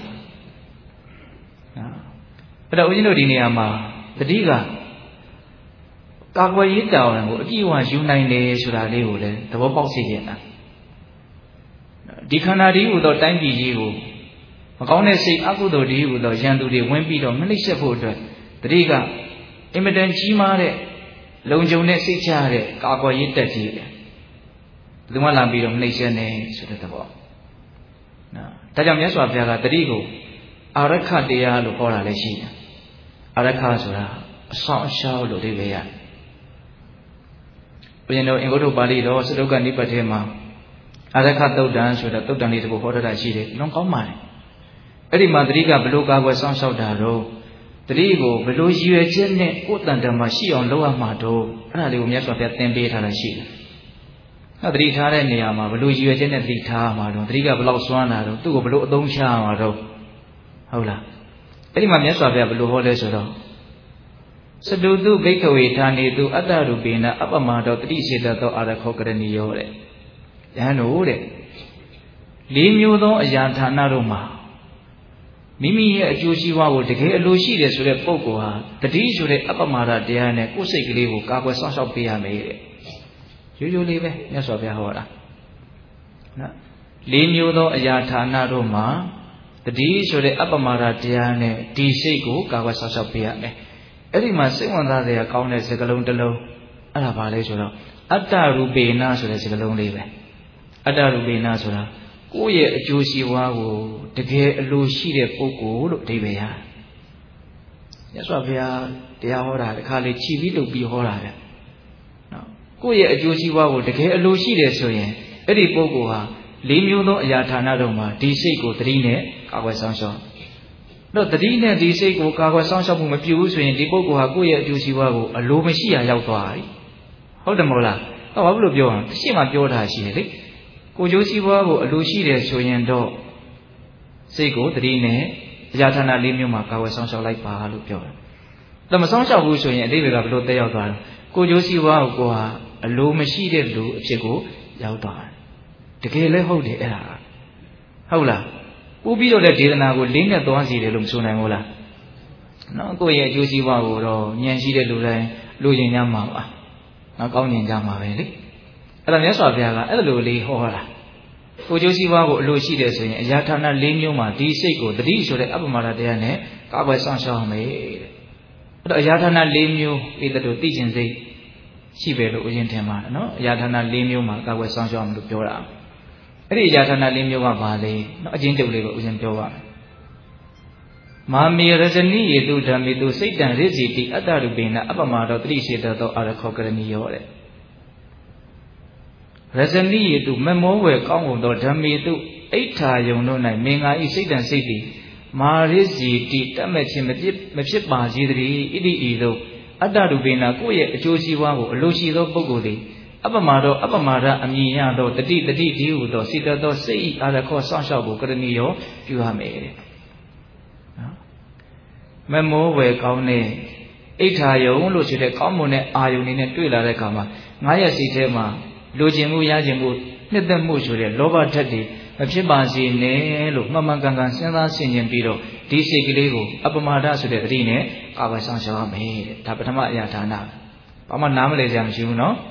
အဲ့တော့ဦးဇင်းတို့ဒီနေရာမှာတတိကကာကွယ်ရေးတာဝန်ကိုအပြည့်အဝယူနိုင်တယ်ဆိုတာလေးကိုလည်းသဘောပေါက်စေချင်တာဒီခန္ဓာဒီဟူသောတိုင်းပြည်ကြီးကိုမကောင်းတဲ့စိတ်အကုသိုလ်ဒီဟူသောရန်သူတွေဝင်ပြီးတော့မနှိမ့်ဆက်ဖို့အတွက်တတိကအင်မတန်ကြီးမားတဲ့လုံခြုံတဲ့စိတ်ချရတဲ့ကာကွယ်ရေးတက်ကြီးတယ်ဘယ်သူမှလာပြီးတော့မနှိမ့်ဆက်နေဆိုတဲ့သဘောနော်ဒါကြောင့်မြတ်စွာဘုရားကတတိကိုအာရခတရားလို့ခေါ်တာလည်းရှိတယ်အာရခဆိုတာအဆောင်အရှောက်လို့ဒီပဲရတယ်ဘုရင်တို့အင်္ဂုတ္တပါဠိတော်စတုကနိပတ်ထဲမှာအာရခသုတ်တံဆိုတဲ့သုတ်တံလေးတစ်ခုဟောထားတာရှိတယ်လွန်ကောင်းပါတယ်အဲ့ဒီမှာတတိကဘလို့ကာကွယ်ဆောင်ရှောက်တာတော့တတိကိုဘလို့ရည်ရွယ်ချက်နဲ့ကိုယ်တန်တမှာရှိအောင်လုပ်ရမှာတော့အဲ့ဒါလေးကိုမြတ်စွာဘုရားသင်ပေးထားတာရှိတယ်အဲ့တတိထားတဲ့နေရာမှာဘလို့ရည်ရွယ်ချက်နဲ့တတိထားမှာတော့တတိကဘလို့စွမ်းတာတော့သူ့ကိုဘလို့အသုံးချရမှာတော့ဟုတ်လားအဲ့ဒီမှာမြတ်စွာဘုရားဘလို့ဟောလဲဆိုတော့စတုတုဘိက္ခဝေဌာနေတုအတ္တရူပိနအပမတောတတိစေတသောအာရခောကရဏီယောတဲ့ယဟန်တို့တဲ့လေးမျိုးသောအရာဌာနတို့မှာမိမိရဲ့အကျိုးရှိပွားကိုတကယ်အလိုရှိတယ်ဆိုတဲ့ပုဂ္ဂိုလ်ဟာတတိဆိုတဲ့အပမဒတရားနဲ့ကိုယ်စိတ်ကလေးကိုကာကွယ်စောင့်ရှောက်ပေးရမယ်တဲ့ရိုးရိုးလေးပဲမြတ်စွာဘုရားဟောတာနော်လေးမျိုးသောအရာဌာနတို့မှာတတိဆိုတဲ့အပမဒတရားနဲ့ဒီစိတ်ကိုကာကွယ်စောင့်ရှောက်ပေးရမယ်အဲ့ဒီမှာစိတ်ဝင်စားစရာကောင်းတဲ့စကားလုံးတစ်လုံးအဲ့ဒါဘာလဲဆိုတော့အတ္တရူပေနဆိုတဲ့စကားလုံးလေးပဲအတ္တရူပေနဆိုတာကိုယ့်ရဲ့အကျိုးရှိပွားကိုတကယ်အလိုရှိတဲ့ပုဂ္ဂိုလ်လို့အဓိပ္ပာယ်ရမြတ်စွာဘုရားတရားဟောတာတစ်ခါလေခြီးပြီးလုပ်ပြီးဟောတာပဲနော်ကိုယ့်ရဲ့အကျိုးရှိပွားကိုတကယ်အလိုရှိတယ်ဆိုရင်အဲ့ဒီပုဂ္ဂိုလ်ဟာလေးမျိုးသောအရာဌာနတို့မှာဒီစိတ်ကိုတတိနဲ့ကာကွယ်ဆောင်ရှောက်တော့တတိနဲ့ဒီစိတ်ကိုကာကွယ်ဆောင်ရှောက်မှုမပြုဘူးဆိုရင်ဒီပုဂ္ဂိုလ်ဟာကိုယ့်ရဲ့အကျိုးရှိပွားကိုအလိုမရှိရာရောက်သွားပြီဟုတ်တယ်မဟုတ်လားဟောဘာလို့ပြောအောင်ရှေ့မှာပြောတာရှိတယ်လေကိုယ်ကျိုးရှိပွားကိုအလိုရှိတယ်ဆိုရင်တော့စိတ်ကိုတတိနဲ့အရာဌာနလေးမျိုးမှာကာဝယ်ဆောင်ရှောက်လိုက်ပါလို့ပြောတယ်။ဒါမဆောင်ရှောက်ဘူးဆိုရင်အတိတ်ကဘယ်လိုတက်ရောက်သွားလဲ။ကိုယ်ကျိုးရှိပွားကိုကိုဟာအလိုမရှိတဲ့လူအဖြစ်ကိုရောက်သွားတယ်။တကယ်လည်းဟုတ်တယ်အဲ့ဒါ။ဟုတ်လား။ပို့ပြီးတော့တဲ့ဒေသနာကိုလင်းနဲ့သွားစီတယ်လို့မဆိုနိုင်ဘူးလား။နော်ကိုယ့်ရဲ့အကျိုးရှိပွားကိုတော့ဉာဏ်ရှိတဲ့လူတိုင်းလူကျင်ကြမှာပါ။နော်ကောင်းကျင်ကြမှာပဲလေ။အဲ့ဒါမြတ်စွာဘုရားကအဲ့လိုလေးဟောတာကိုကျိုးစီးပွားကိုအလိုရှိတယ်ဆိုရင်အရာဌာန၄မျိုးမှာဒီစိတ်ကိုတတိဆိုတဲ့အပမဒတရားနဲ့ကာကွယ်ဆောင်ရှောက်မယ်တဲ့အဲ့တော့အရာဌာန၄မျိုးဤတို့သိကျင်စိတ်ရှိပဲလို့ဦးဇင်းထင်ပါတယ်နော်အရာဌာန၄မျိုးမှာကာကွယ်ဆောင်ရှောက်အောင်လို့ပြောတာအဲ့ဒီအရာဌာန၄မျိုးကဘာလဲနော်အချင်းတုပ်လေးကိုဦးဇင်းပြောပါမယ်မာမေရဇနိယေတုဓမ္မေတုစိတ်တံရစ်စီတိအတ္တရူပိနအပမဒောတတိစေတသောအာရခောကရဏီယောတဲ့ရဇနိယေတုမမောဝယ်ကောင်းကုန်သောဓမ္မေတုအိဋ္ဌာယုံတို့၌မင်္ဂာဤစိတ်တံစိတ်သည်မာရစ်စီတိတတ်မဲ့ခြင်းမဖြစ်ပါစေတည်းဣတိဤသို့အတ္တရူပိနကိုယ့်ရဲ့အကျိုးစီးပွားကိုအလိုရှိသောပုဂ္ဂိုလ်သည်အပမဒောအပမဒအမြင်ရသောတတိဒီဟုသောစိတ္တသောစိတ်အာရခောစောင့်ရှောက်ကိုကရဏီယောပြုရမယ်တဲ့နော် Memo where Kaune, 8 ayong, look at the common ayun in a twila recama. Maya sitema, Lojimu Yajimu, let them move to the Loba Teddy, a Chibansi, ne, look, Mamanga, Sena, Sinian Piro, DC Gilego, Apamada to the Rine, our son shall me, Tapatama Yatana. Pama Namalejam, you know.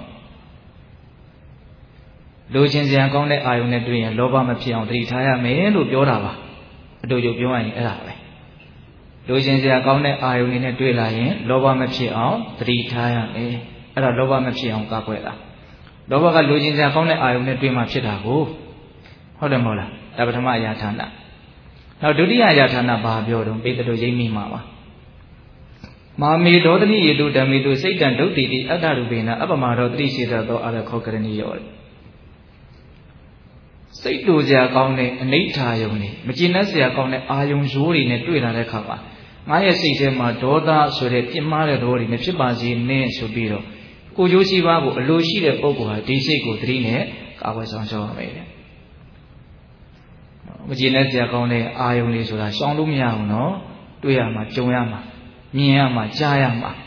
Lojin Ziangong, ayun at doing Loba Mapion, 3 tire me, look your lava. Do you join Ella? Lojin Ziangong, ayun in a twila, Loba Mapion, 3 tire me, at a Loba Mapion Capuela. Loba Lojin Ziangong, ayun at Twima Chitago. Hodamola, Tapatama Yatana. Now, do the Ayatana Babio, pay the Jimmy Mama. Mammy, Dodani, you do damn me to Satan, do the other Rubina, Abamaro, 3 seater, or other cockerney. Say to the account, an 8 tayoni, Machinas the account, Ayun Zuri, and Twina Recava. Maya says, my daughter, so that Timara Dori, Mepibazi, Ne Subiro. Could you see Babu, Lucy the Ogoa, Disico, 3 ne, I was on so made. Machinas the account, Ayun is a Shandumia, no, Tuyama, Joyama, Miyama, Jayama.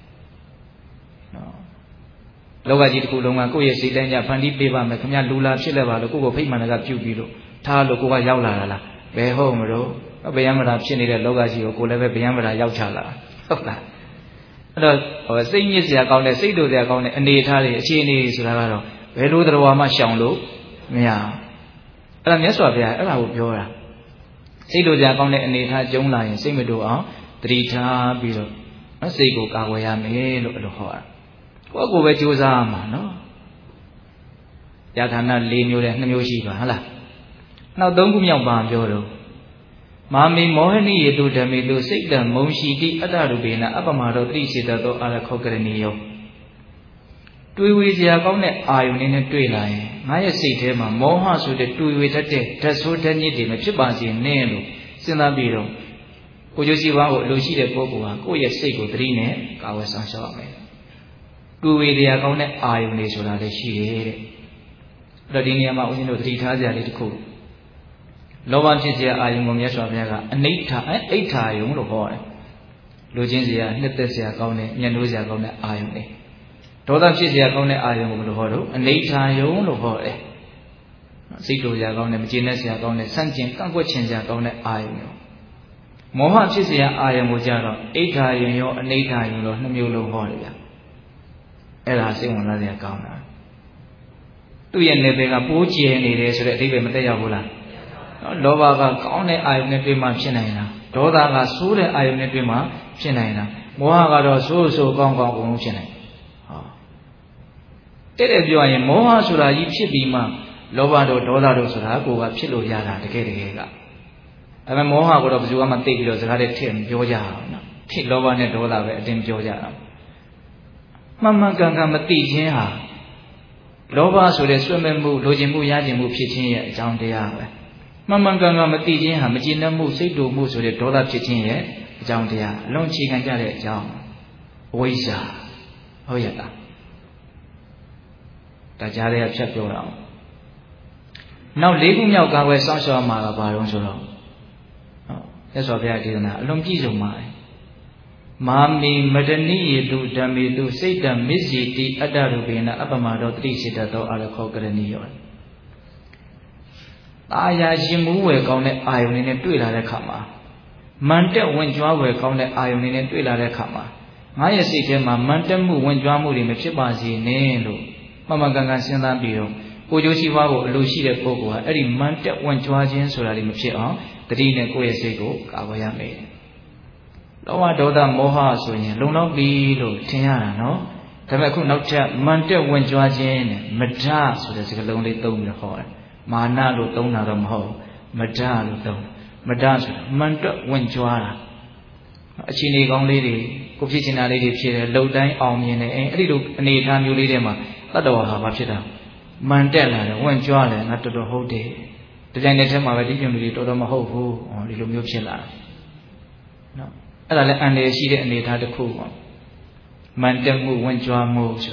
Logaji Kulunga, Koya Sidania, Pandi Beba, Macamia Lula, Chileva, the Kugo Pimanaga Pubilo, Talo Kuga Yaula, Behomero, Bayamara, Chinida, Logaji, or Kuleva Bayamara Yauchala. Or saying is the account, say to the account, and the Italian, Chini, Sularo, Velu the Rama Shanlo, Mia. And yes, what they are, I will Pura. Say to the account, and the Italian line, sing with 3 times below. I say go Kawayame, look at the horror. What go with Josama, no? Yatana Lino and Yoshiba, hala. Now don't go me out, Banjoro. Mammy Mohani, you do them, you do sick them, Moshi, the Adarubina, Abamaro, 3 seater, or other cockerneo. 2 weeks, the account, iron in a twilight. Maya say to him, Moha, so the 2 weeks a day, that's what I need him, a chibansi, Nelo, Sinabiro. Ojosiwa, Lucy the Pogoa, go yet say go 3 ne, Kawasan Shawame. 2 weeks, the account, iron is what I see. The Dinama was in the 3 times a little cool. Lovantia, I am Yasha, an 8 time, no boy. Lugenzia, Netesia account, Yanusia account, iron. Toda Chisia account, iron, no horror, an 8 time, no boy. Sito account, Genesia account, Sanjin, Kanguachin account, iron. Moha Chisia, I am Mujaro, 8 time, an 8 time, no Mulo Horia. Ella say one of the account. 2 years never a Pucci any days, so that they were Matayabula. Lovaga, Kaune, I have never much China. Dodaga, Sura, I have never much China. Mohaga, so gone China. Tell you I am Moha Sura, Yipshima, Lovado, Dolado, Surago, Chilo Yara, the Kega. I am Moha would of Zuama Tigros, Radim, Georgia. Tilovan and Dola, Tim Georgia. Mamma Ganga Mati, Lova, so the swimming move, Lojimu Yajimu Pitching, down the hour. Mamma Ganga Mati, Hamajina move, say to move to the dollar pitching, down the hour. Long chick and Jared, John. Oisa. Oh, yeah. The Jared chapter around. Now, leaving your Gawa Sasha Mara Baron Solo. That's what they are doing now. Long piece of mine. Mammy, Madani, do Dami, do Satan, Missy, the Adarubina, Abamado, 3 seater, or other cockerneo. Aya Jimu will count the iron in a twila recama. Mante when Joa will count the iron in a twila recama. Maya say, Mantamu when Jamu in the Chibazi, Nendo. Mamma Ganga Sanda Biro. Ojosiwa, Lucy the Pogoa, every Mante when Joajian Solari Machia, 3 ne Koyasego, Kawayame. Lowa Doda Moha swing, Luna Bilo, Tiana, no? Tamaku Nocta, Mante when Joajian, Madras with a lonely tone the hall. Mana lo tona ram ho, Madal tone. Madras, Mante when Joara. A chini gong lady, Copitina lady, low dying on me, and a little anytime you lead him, Ladoha Bachita. Mandela, when Joala, not to the whole day. The Janetama already told them a whole or little mucilla. No. And they see it and they had a cool one. Mandemu when Joa moves.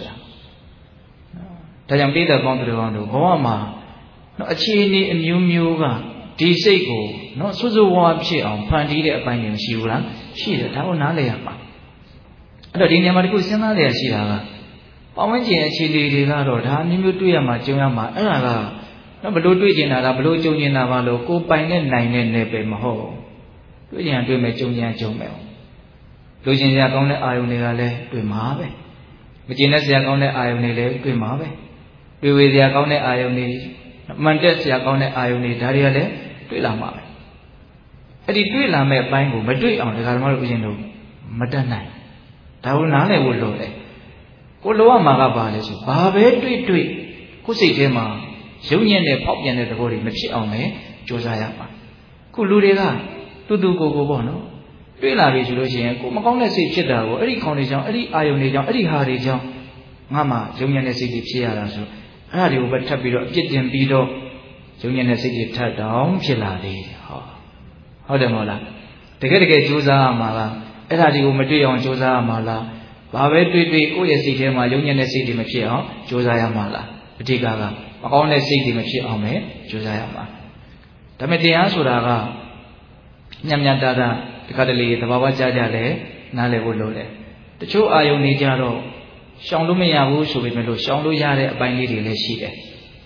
Tayambida gone to the Rwanda, Goma. No, a chini and you muga. ဒီစိတ်ကိုနော်စွစွဝါးဖြစ်အောင်ဖန်တီးတဲ့အပိုင်းတွေမရှိဘူးလားရှိတယ်ဒါကိုနားလည်ရမှာအဲ့တော့ဒီနေရာမှာတခုစဉ်းစားရရှိတာကပတ်ဝန်းကျင်အခြေအနေတွေကတော့ဒါမျိုးမျိုးတွေ့ရမှာကြုံရမှာအဲ့ဒါကနော်ဘလို့တွေ့ကျင်တာလားဘလို့ကြုံကျင်တာပါလို့ကိုပိုင်နဲ့နိုင်တဲ့နယ်ပယ်မဟုတ်တွေ့ရင်တွေ့မယ်ကြုံရင်ကြုံမယ်လူချင်းစရာကောင်းတဲ့အာယုန်တွေကလည်းတွေ့မှာပဲမကျင်တဲ့စရာကောင်းတဲ့အာယုန်တွေလည်းတွေ့မှာပဲတွေ့ဝေစရာကောင်းတဲ့အာယုန်တွေမှန်တဲ့စရာကောင်းတဲ့အာယုန်တွေဒါတွေကလည်းတွေ့လာမှာပဲအဲ့ဒီတွေ့လာမဲ့အပိုင်းကိုမတွေ့အောင်ဒကာဓမ္မတို့ဦးဇင်းတို့မတတ်နိုင်ဒါကိုနားလည်ဖို့လိုတယ်ကိုလိုရမှာကပါလဲဆိုဘာပဲတွေ့တွေ့ကိုယ်စိတ်ထဲမှာရုံညံ့တဲ့ဖောက်ပြန်တဲ့သဘောတွေမဖြစ်အောင်ပဲကြိုးစားရမှာခုလူတွေကတူတူကိုပေါ့နော်တွေ့လာပြီဆိုလို့ရှိရင်ကိုမကောင်းတဲ့စိတ်ဖြစ်တာကိုအဲ့ဒီခေါင်းတွေကြောင့်အဲ့ဒီအာယုန်တွေကြောင့်အဲ့ဒီဟာတွေကြောင့်ငါမှရုံညံ့တဲ့စိတ်တွေဖြစ်ရတာဆိုအဲ့ဒါတွေကိုပဲထပ်ပြီးတော့အပြစ်တင်ပြီးတော့ရုံညံ့တဲ့စိတ်တွေထပ်တောင်ဖြစ်လာသေးတယ်ဟုတ်တယ်မဟုတ်လားတကယ်တကယ်ကြိုးစားရမှာလားအဲ့ဒါတွေကိုမတွေ့အောင်ကြိုးစားရမှာလားဘာပဲတွေ့တွေ့ကိုယ့်ရဲ့စိတ်ထဲမှာရုံညံ့တဲ့စိတ်တွေမဖြစ်အောင်ကြိုးစားရမှာလားအဓိကမကောင်းတဲ့စိတ်တွေမဖြစ်အောင်ပဲကြိုးစားရမှာဒါပေမဲ့တရားဆိုတာကညံ့ညံ့တာတာတခါတလေသဘာဝကြကြလဲနားလည်ဖို့လိုတယ်တချို့အာယုန်တွေကြတော့ရှောင်လို့မရဘူးဆိုပေမဲ့လို့ရှောင်လို့ရတဲ့အပိုင်းလေးတွေလည်းရှိတယ်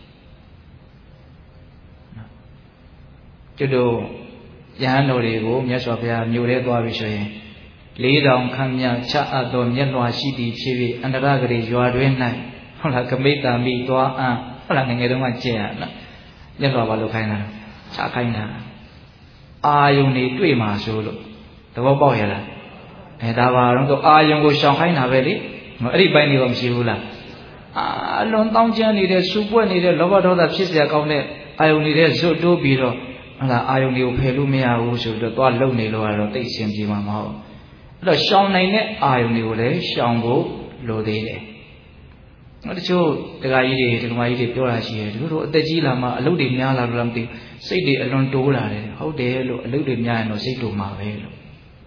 ကျွတ်တို့ယဟန်တော်တွေကိုမြတ်စွာဘုရားမြို့ထဲသွားပြီဆိုရင်4000ခန့်မြချအပ်သောမျက်လွှာရှိသည်ဖြစ်၍အန္တရဂရေရွာတွင်၌ဟုတ်လားကမိတ်တာမိသွားအံဟုတ်လားငယ်ငယ်တုန်းကကြည့်ရနော်မျက်လွှာဘာလို့ခိုင်းတာချခိုင်းတာအာယုန်တွေတွေ့မှာဆိုလို့သဘောပေါက်ရလားဒါပါတော့အာယုန်ကိုရှောင်ခိုင်းတာပဲလေအဲ့ဒီပိုင်းတွေကမရှိဘူးလားအလွန်တောင်းကျမ်းနေတဲ့စူပွက်နေတဲ့လောဘဒေါသဖြစ်เสียကောင်းတဲ့အာယုန်တွေဇွတ်တိုးပြီးတော့ဟုတ်လားအာယုန်တွေကိုဖယ်လို့မရဘူးဆိုတော့သွားလုံနေလို့ကတော့သိရှင်ပြေမှာမဟုတ်အဲ့တော့ရှောင်နိုင်တဲ့အာယုန်တွေကိုလည်းရှောင်ဖို့လိုသေးတယ်တချို့ဒကာကြီးတွေဒကာမကြီးတွေပြောတာရှိတယ်တို့အသက်ကြီးလာမှအလုပ်တွေများလာလို့မသိစိတ်တွေအလွန်တိုးလာတယ်ဟုတ်တယ်လို့အလုပ်တွေများရင်တော့စိတ်တိုးမှာပဲလို့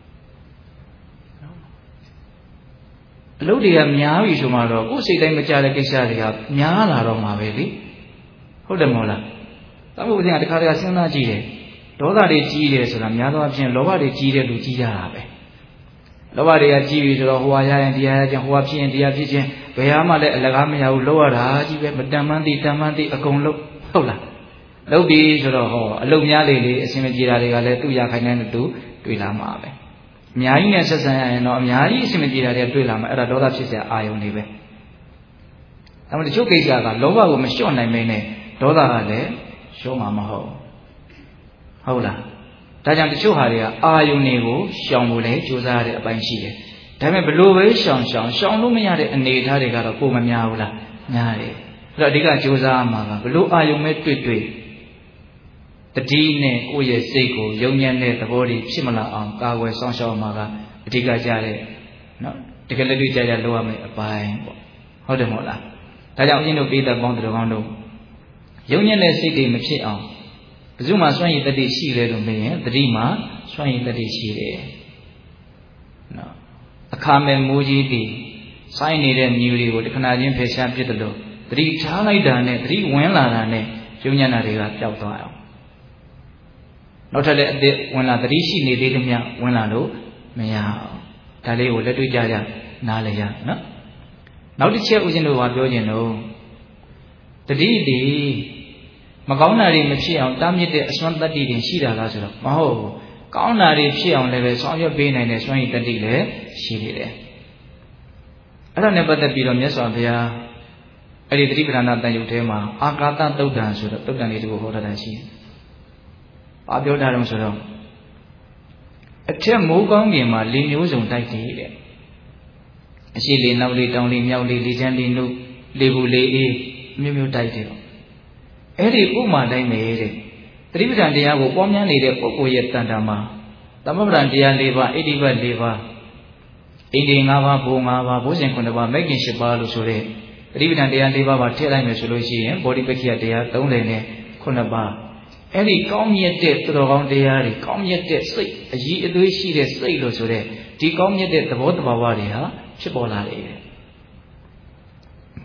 အလုပ်တွေကများပြီဆိုမှတော့ကိုယ်စိတ်တိုင်းမကြတဲ့ကိစ္စတွေကများလာတော့မှာပဲလေဟုတ်တယ်မဟုတ်လားတောင်းဖို့စဉ်ကတခါတခါစဉ်းစားကြည့်တယ်ဒေါသတွေကြီးတယ်ဆိုတာများသောအားဖြင့်လောဘတွေကြီးတယ်လို့ကြီးကြတာပဲလောဘတွေကကြီးပြီဆိုတော့ဟိုဟာရရင်တရားရခြင်းဟိုဟာဖြစ်ရင်တရားဖြစ်ခြင်းဘယ်ဟာမှလည်းအလကားမရဘူးလောက်ရတာကြီးပဲမတန်မှန်းသိတန်မှန်းသိအကုန်လုံးဟုတ်လားလုပ်ပြီဆိုတော့ဟောအလုပ်များလေအစင်မပြေတာတွေကလည်းသူ့ရခိုင်တဲ့တူတွေ့လာမှာပဲအများကြီးနဲ့ဆက်ဆံရရင်တော့အများကြီးအစင်မပြေတာတွေတွေ့လာမှာအဲ့ဒါဒေါသဖြစ်စရာအာယုန်တွေပဲဒါမှမဟုတ်တချို့ကိစ္စကလောဘကိုမလျှော့နိုင်မင်းနဲ့ဒေါသကလည်းလျှော့မှာမဟုတ်ဟုတ်လားဒါကြောင့်တချို့ဟာတွေကအာယုန်တွေကိုရှောင်ဖို့လည်းကြိုးစားရတဲ့အပိုင်းရှိတယ်ဒါပေမဲ့ဘလို့ပဲရှောင်လို့မရတဲ့အနေအထားတွေကတော့ပုံမများဘူးလားများတယ်အဲ့တော့အဓိကကြိုးစားရမှာကဘလို့အာယုန်ပဲတွေ့တတိနဲ့ကိုယ့်ရဲ့စိတ်ကိုယုံညံ့တဲ့သဘောတွေဖြစ်မလာအောင်ကာကွယ်ဆောင်ရှောက်မှာကအဓိကကြတဲ့နော်တကယ်လက်တွေ့ကြလုပ်ရမယ့်အပိုင်းပေါ့ဟုတ်တယ်မဟုတ်လားဒါကြောင့်အရင်တို့ပိဋကပေါင်းတော်ကောင်းတို့ယုံညံ့တဲ့စိတ်တွေမဖြစ်အောင်ဘယ်သူမှစွန့်ရည်တတိရှိတယ်လို့မင်းရင်တတိမှစွန့်ရည်တတိရှိတယ်နော်အခါမဲ့မိုးကြီးပြီးစိုင်းနေတဲ့မြူတွေကိုတခဏချင်းဖယ်ရှားပစ်တယ်လို့တတိထားလိုက်တာနဲ့တတိဝင်လာတာနဲ့ယုံညံ့တာတွေကပျောက်သွားအောင်နောက်ထပ်လည်းအစ်ဝင်လာတတိရှိနေသေးတယ်မြဝင်လာလို့မရအောင်ဒါလေးကိုလက်တွေ့ကြနားလည်ရနော်နောက်တစ်ချက်ဦးဇင်းတို့ကပြောခြင်းတော့တတိဒီမကောင်းတာတွေမဖြစ်အောင်တားမြစ်တဲ့အစွမ်းတတ္တိတွေရှိတာလားဆိုတော့မဟုတ်ဘူးကောင်းတာတွေဖြစ်အောင်လည်းပဲဆောင်ရွက်ပေးနိုင်တဲ့စွမ်းရည်တတ္တိလည်းရှိနေတယ်အဲ့ဒါနဲ့ပတ်သက်ပြီးတော့မြတ်စွာဘုရားအဲ့ဒီတတိပဌာနာတန်ရုပ်ထဲမှာအာကာသသုတ်တံဆိုတော့သုတ်တံလေးတခုဟောတာရှိတယ်။ဘာပြောတာလဲဆိုတော့အထက်မိုးကောင်းပြင်မှာလေမျိုးစုံတိုက်တည်တဲ့အရှိလေနောက်လေတောင်လေမြောက်လေလေချမ်းလေနှုတ်လေဘူးလေအေးမျိုးမျိုးတိုက်တယ်အဲ့ဒီဥမာတိုင်းပဲတဲ့သတိပဋ္ဌာန်တရားကိုပွားများနေတဲ့ပုဂ္ဂိုလ်ရဲ့တန်တာမှာသမဗ္ဗံတရား၄ပါးဣတိပတ်၄ပါးဣန္ဒြေ၅ပါးဘုံ၅ပါးဘုဇင်9ပါးမဂ္ဂင်10ပါးလို့ဆိုတဲ့သတိပဋ္ဌာန်တရား၄ပါးပါထည့်လိုက်မယ်ဆိုလို့ရှိရင်ဘောဓိပက္ခိယတရား30နဲ့9ပါးအဲ့ဒီကောင်းမြတ်တဲ့သူတော်ကောင်းတရားတွေကောင်းမြတ်တဲ့စိတ်အည်အသွေးရှိတဲ့စိတ်လို့ဆိုတဲ့ဒီကောင်းမြတ်တဲ့သဘောတဘာဝတွေဟာဖြစ်ပေါ်လာတယ်တ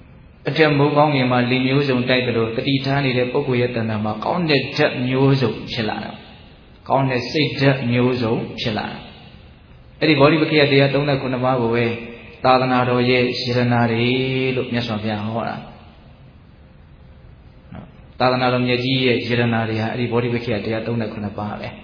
အထက်မိုးကောင်းငင်မှာလေမျိုးစုံတိုက်တယ်လို့တတိထားနေတဲ့ပုဂ္ဂိုလ်ရဲ့တဏ္ဍာမှာကောင်းတဲ့ဓာတ်မျိုးစုံဖြစ်လာတယ်ကောင်းတဲ့စိတ်ဓာတ်မျိုးစုံဖြစ်လာတယ်အဲ့ဒီဗောဓိပက္ခယတရား39ပါးကိုပဲသာသနာတော်ရဲ့ယရနာတွေလို့မြတ်စွာဘုရားဟောတာသာသနာတော်မြတ်ကြီးရဲ့ယရနာတွေဟာအဲ့ဒီဗောဓိပက္ခယတရား39ပါးပဲ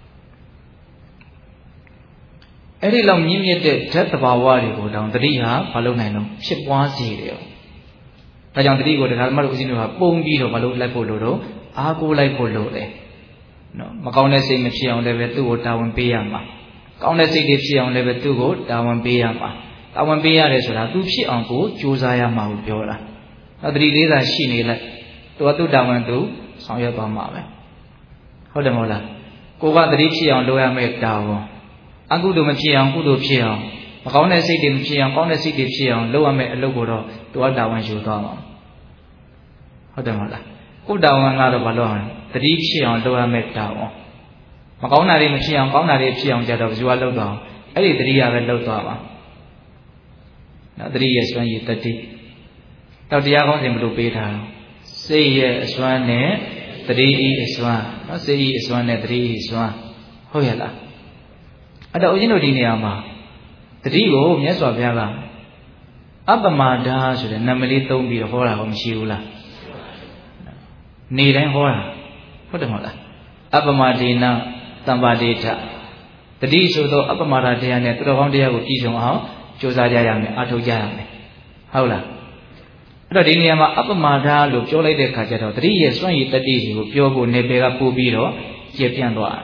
အဲ့ဒီလောက်မြင့်မြတ်တဲ့ဓာတ်တဘာဝတွေကိုတောင်တတိဟာမလုပ်နိုင်တော့ဖြစ်ပွားစေတယ်ဒါကြောင့်တတိကိုတရားဓမ္မတို့ဦးဇင်းတို့ဟာပုံပြီးတော့မလုပ်လိုက်ဖို့လို့တော့အားကိုးလိုက်ဖို့လို့တယ်နော်မကောင်းတဲ့စိတ်မဖြစ်အောင်လည်းပဲသူ့ကိုတာဝန်ပေးရမှာကောင်းတဲ့စိတ်တွေဖြစ်အောင်လည်းပဲသူ့ကိုတာဝန်ပေးရမှာတာဝန်ပေးရတယ်ဆိုတာသူဖြစ်အောင်ကိုကြိုးစားရမှာကိုပြောတာနောက်တတိလေးသာရှိနေလိုက်သူတာဝန်သူဆောင်ရွက်သွားမှာပဲဟုတ်တယ်မဟုတ်လားကိုကတတိဖြစ်အောင်လုပ်ရမယ့်တာဝန်အကုသိုလ်မဖြစ်အောင်ကုသိုလ်ဖြစ်အောင်မကောင်းတဲ့စိတ်တွေမဖြစ်အောင်ကောင်းတဲ့စိတ်တွေဖြစ်အောင်လုပ်ရမယ့်အလုပ်ကိုတော့သူကတာဝန်ယူသွားမှာဟုတ်တယ်မဟုတ်လားကိုတာဝန်ကတော့ဘာလို့အောင်တတိဖြစ်အောင်လုပ်ရမယ့်တာဝန်မကောင်းတာတွေမဖြစ်အောင်ကောင်းတာတွေဖြစ်အောင်ကြတော့ဘယ်သူကလုပ်သွားအောင်အဲ့ဒီတတိယပဲလုပ်သွားပါနော်တတိယစွမ်းရည်တတိတော့တရားကောင်းစဉ်ဘယ်လိုပေးထားလဲစိတ်ရဲ့အစွမ်းနဲ့တတိဤအစွမ်းနော်စိတ်ဤအစွမ်းနဲ့တတိဤအစွမ်းဟုတ်ရဲ့လားအဲ့တော့ဦးဇင်းတို့ဒီနေရာမှာတတိကိုမြတ်စွာဘုရားကအပမဒါဆိုတဲ့နာမည်လေးသုံးပြီးတော့ဟောတာကောမရှိဘူးလားနေတိုင်းဟောတာဟုတ်တယ်မဟုတ်လားအပမဒေနတမ္ပါဒေထတတိဆိုတော့အပမဒါတရားနဲ့သူတော်ကောင်းတရားကိုပြည့်စုံအောင်ကြိုးစားကြရမယ်အားထုတ်ကြရမယ်ဟုတ်လားအဲ့တော့ဒီနေရာမှာအပမဒါလို့ပြောလိုက်တဲ့ခါကျတော့တတိရဲ့စွန့်ရည်တတိကိုပြောဖို့နေပေကပို့ပြီးတော့ပြည့်ပြန့်သွား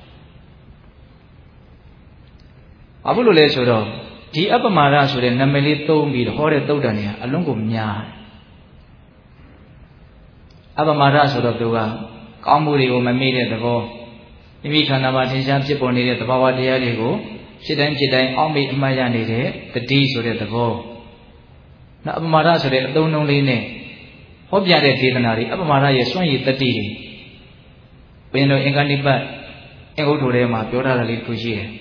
ဘာဖြစ်လို့လဲဆိုတော့ဒီအပမဒါဆိုတဲ့နာမည်လေးသုံးပြီးတော့ဟောတဲ့သုတ်တန်တွေအလုံးကိုများအပမဒါဆိုတော့သူကကောင်းမှုတွေကိုမမေ့တဲ့သဘောမိမိခန္ဓာမှာထင်ရှားဖြစ်ပေါ်နေတဲ့သဘာဝတရားတွေကိုဖြစ်တိုင်းဖြစ်တိုင်းအောက်မေ့အမှတ်ရနေတဲ့တတိဆိုတဲ့သဘောနောက်အပမဒါဆိုတဲ့အသုံးအနှုန်းလေးနဲ့ဟောပြတဲ့ဒေသနာတွေအပမဒါရဲ့စွန့်ရည်တတိတွေဘုရင်တို့အင်္ဂနိပတ်အင်္ဂုတ္ထုထဲမှာပြောထားတာလေးတစ်ခုရှိတယ်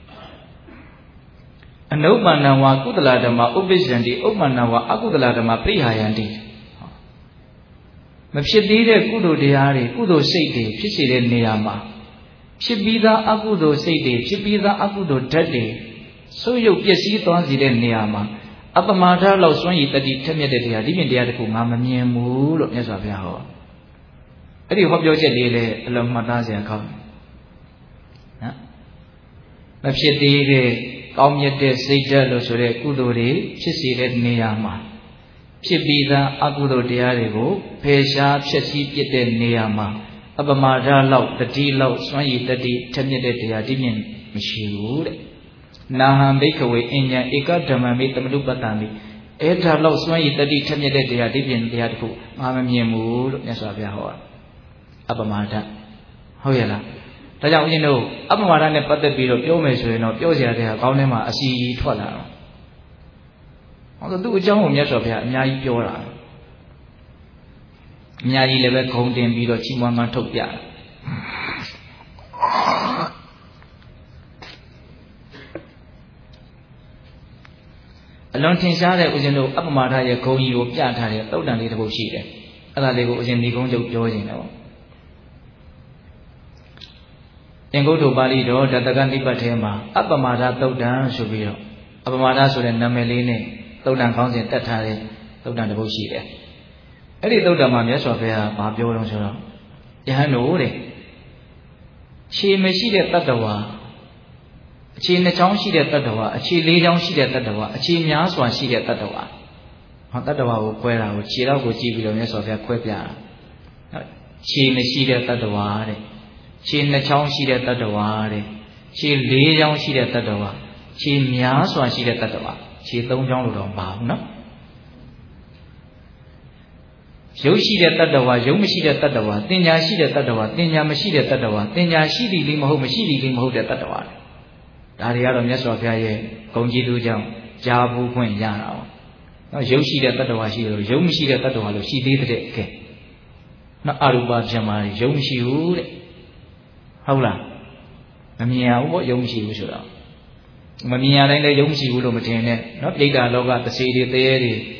အနုပ္ပန္နဝါကုသလဓမ္မဥပ္ပစ္စံတိဥပ္ပန္နဝါအကုသလဓမ္မပရိဟာယံတိမဖြစ်သေးတဲ့ကုသိုလ်တရားတွေကုသိုလ်စိတ်တွေဖြစ်စေတဲ့နေရာမှာဖြစ်ပြီးသားအကုသိုလ်စိတ်တွေဖြစ်ပြီးသားအကုသိုလ်ဓာတ်တွေဆုပ်ယုပ်ပျက်စီးသွားစေတဲ့နေရာမှာအပမဒါလောက်စွန့်ရည်တတိထက်မြက်တဲ့တရားဒီပြင်တရားတခုငါမမြင်ဘူးလို့မြတ်စွာဘုရားဟောအဲ့ဒီဟောပြောချက်လေးလည်းအလုံးမှတ်သားစရာကောင်းနော်မဖြစ်သေးတဲ့ကောင်းမြတ်တဲ့စိတ်ဓာတ်လို့ဆိုတဲ့ကုသိုလ်တွေဖြစ်စေတဲ့နေရာမှာဖြစ်ပြီးသားအကုသိုလ်တရားတွေကိုဖယ်ရှားဖျက်ဆီးပစ်တဲ့နေရာမှာအပမဒါလောက်တတိလောက်စွမ်းရည်တတိထက်မြက်တဲ့တရားဒီမြင်မရှိဘူးတဲ့နာဟံဘိက္ခဝေအဉ္ဉံဧကဓမ္မမိတမနုပတ္တမိအဲ့ဒါလောက်စွမ်းရည်တတိထက်မြက်တဲ့တရားဒီပြင်တရားတခုငါမမြင်ဘူးလို့မြတ်စွာဘုရားဟောတာအပမဒါဟုတ်ရဲ့လားဒါကြောင့်ဦးဇင်းတို့အပမဒါနဲ့ပတ်သက်ပြီးတော့ပြောမယ်ဆိုရင်တော့ပြောစရာတဲ့ဟာကောင်းထဲမှာအစီအီထွက်လာတော့ဟောသူ့အကြောင်းကိုမြတ်စွာဘုရားအများကြီးပြောတာအများကြီးလည်းပဲဂုံတင်ပြီးတော့ချီးမွမ်းမှထုတ်ပြအလွန်ထင်ရှားတဲ့ဦးဇင်းတို့အပမဒါရဲ့ဂုံကြီးကိုပြထားတဲ့သုတ်တန်လေးတစ်ပုဒ်ရှိတယ်အဲ့ဒါလေးကိုဦးဇင်းဒီကုန်းချုပ်ပြောခြင်းတော့အင်္ဂုတ္တပါဠိတော်ဓတ္တကနိပတ်ထဲမှာအပမဒါသုတ်တန်ဆိုပြီးတော့အပမဒါဆိုတဲ့နာမည်လေးနဲ့သုတ်တန်ခေါင်းစဉ်တက်ထားတဲ့သုတ်တန်တစ်ပုဒ်ရှိတယ်အဲ့ဒီသုတ်တံမှာမြတ်စွာဘုရားဗာပြောတော့ဆိုတော့ယဟန်တို့တဲ့ခြေမရှိတဲ့တတ္တဝါအခြေနှစ်ချောင်းရှိတဲ့တတ္တဝါအခြေလေးချောင်းရှိတဲ့တတ္တဝါအခြေများစွာရှိတဲ့တတ္တဝါဟောတတ္တဝါကိုခွဲတာကိုခြေတော့ကိုကြည့်ပြီးတော့မြတ်စွာဘုရားခွဲပြတာခြေမရှိတဲ့တတ္တဝါတဲ့ခြေနှစ်ချောင်းရှိတဲ့တတ္တဝါတဲ့ခြေလေးချောင်းရှိတဲ့တတ္တဝါခြေများစွာရှိတဲ့တတ္တဝါခြေသုံးချောင်းလို့တော့မပါဘူးနော်ရုပ်ရှိတဲ့တတ္တဝါရုပ်မရှိတဲ့တတ္တဝါတင်ညာရှိတဲ့တတ္တဝါတင်ညာမရှိတဲ့တတ္တဝါတင်ညာရှိသည်လေးမဟုတ်မရှိသည်လေးမဟုတ်တဲ့တတ္တဝါဒါတွေကတော့မြတ်စွာဘုရားရဲ့ဂုဏ်ကြီးသူကြောင့်ကြားဘူးခွင့်ရတာပေါ့နော်ရုပ်ရှိတဲ့တတ္တဝါရှိတယ်ရုပ်မရှိတဲ့တတ္တဝါလို့ရှိသေးတဲ့ကဲနော်အရူပပြမတွေရုပ်မရှိဘူးတဲ့ဟုတ်လားမမြင်ရဘူးပေါ့ရုပ်မရှိဘူးဆိုတော့မမြင်ရတိုင်းလည်းရုပ်မရှိဘူးလို့မထင်နဲ့နော်ပြိတ္တာလောကသစေတွေတဲတွေ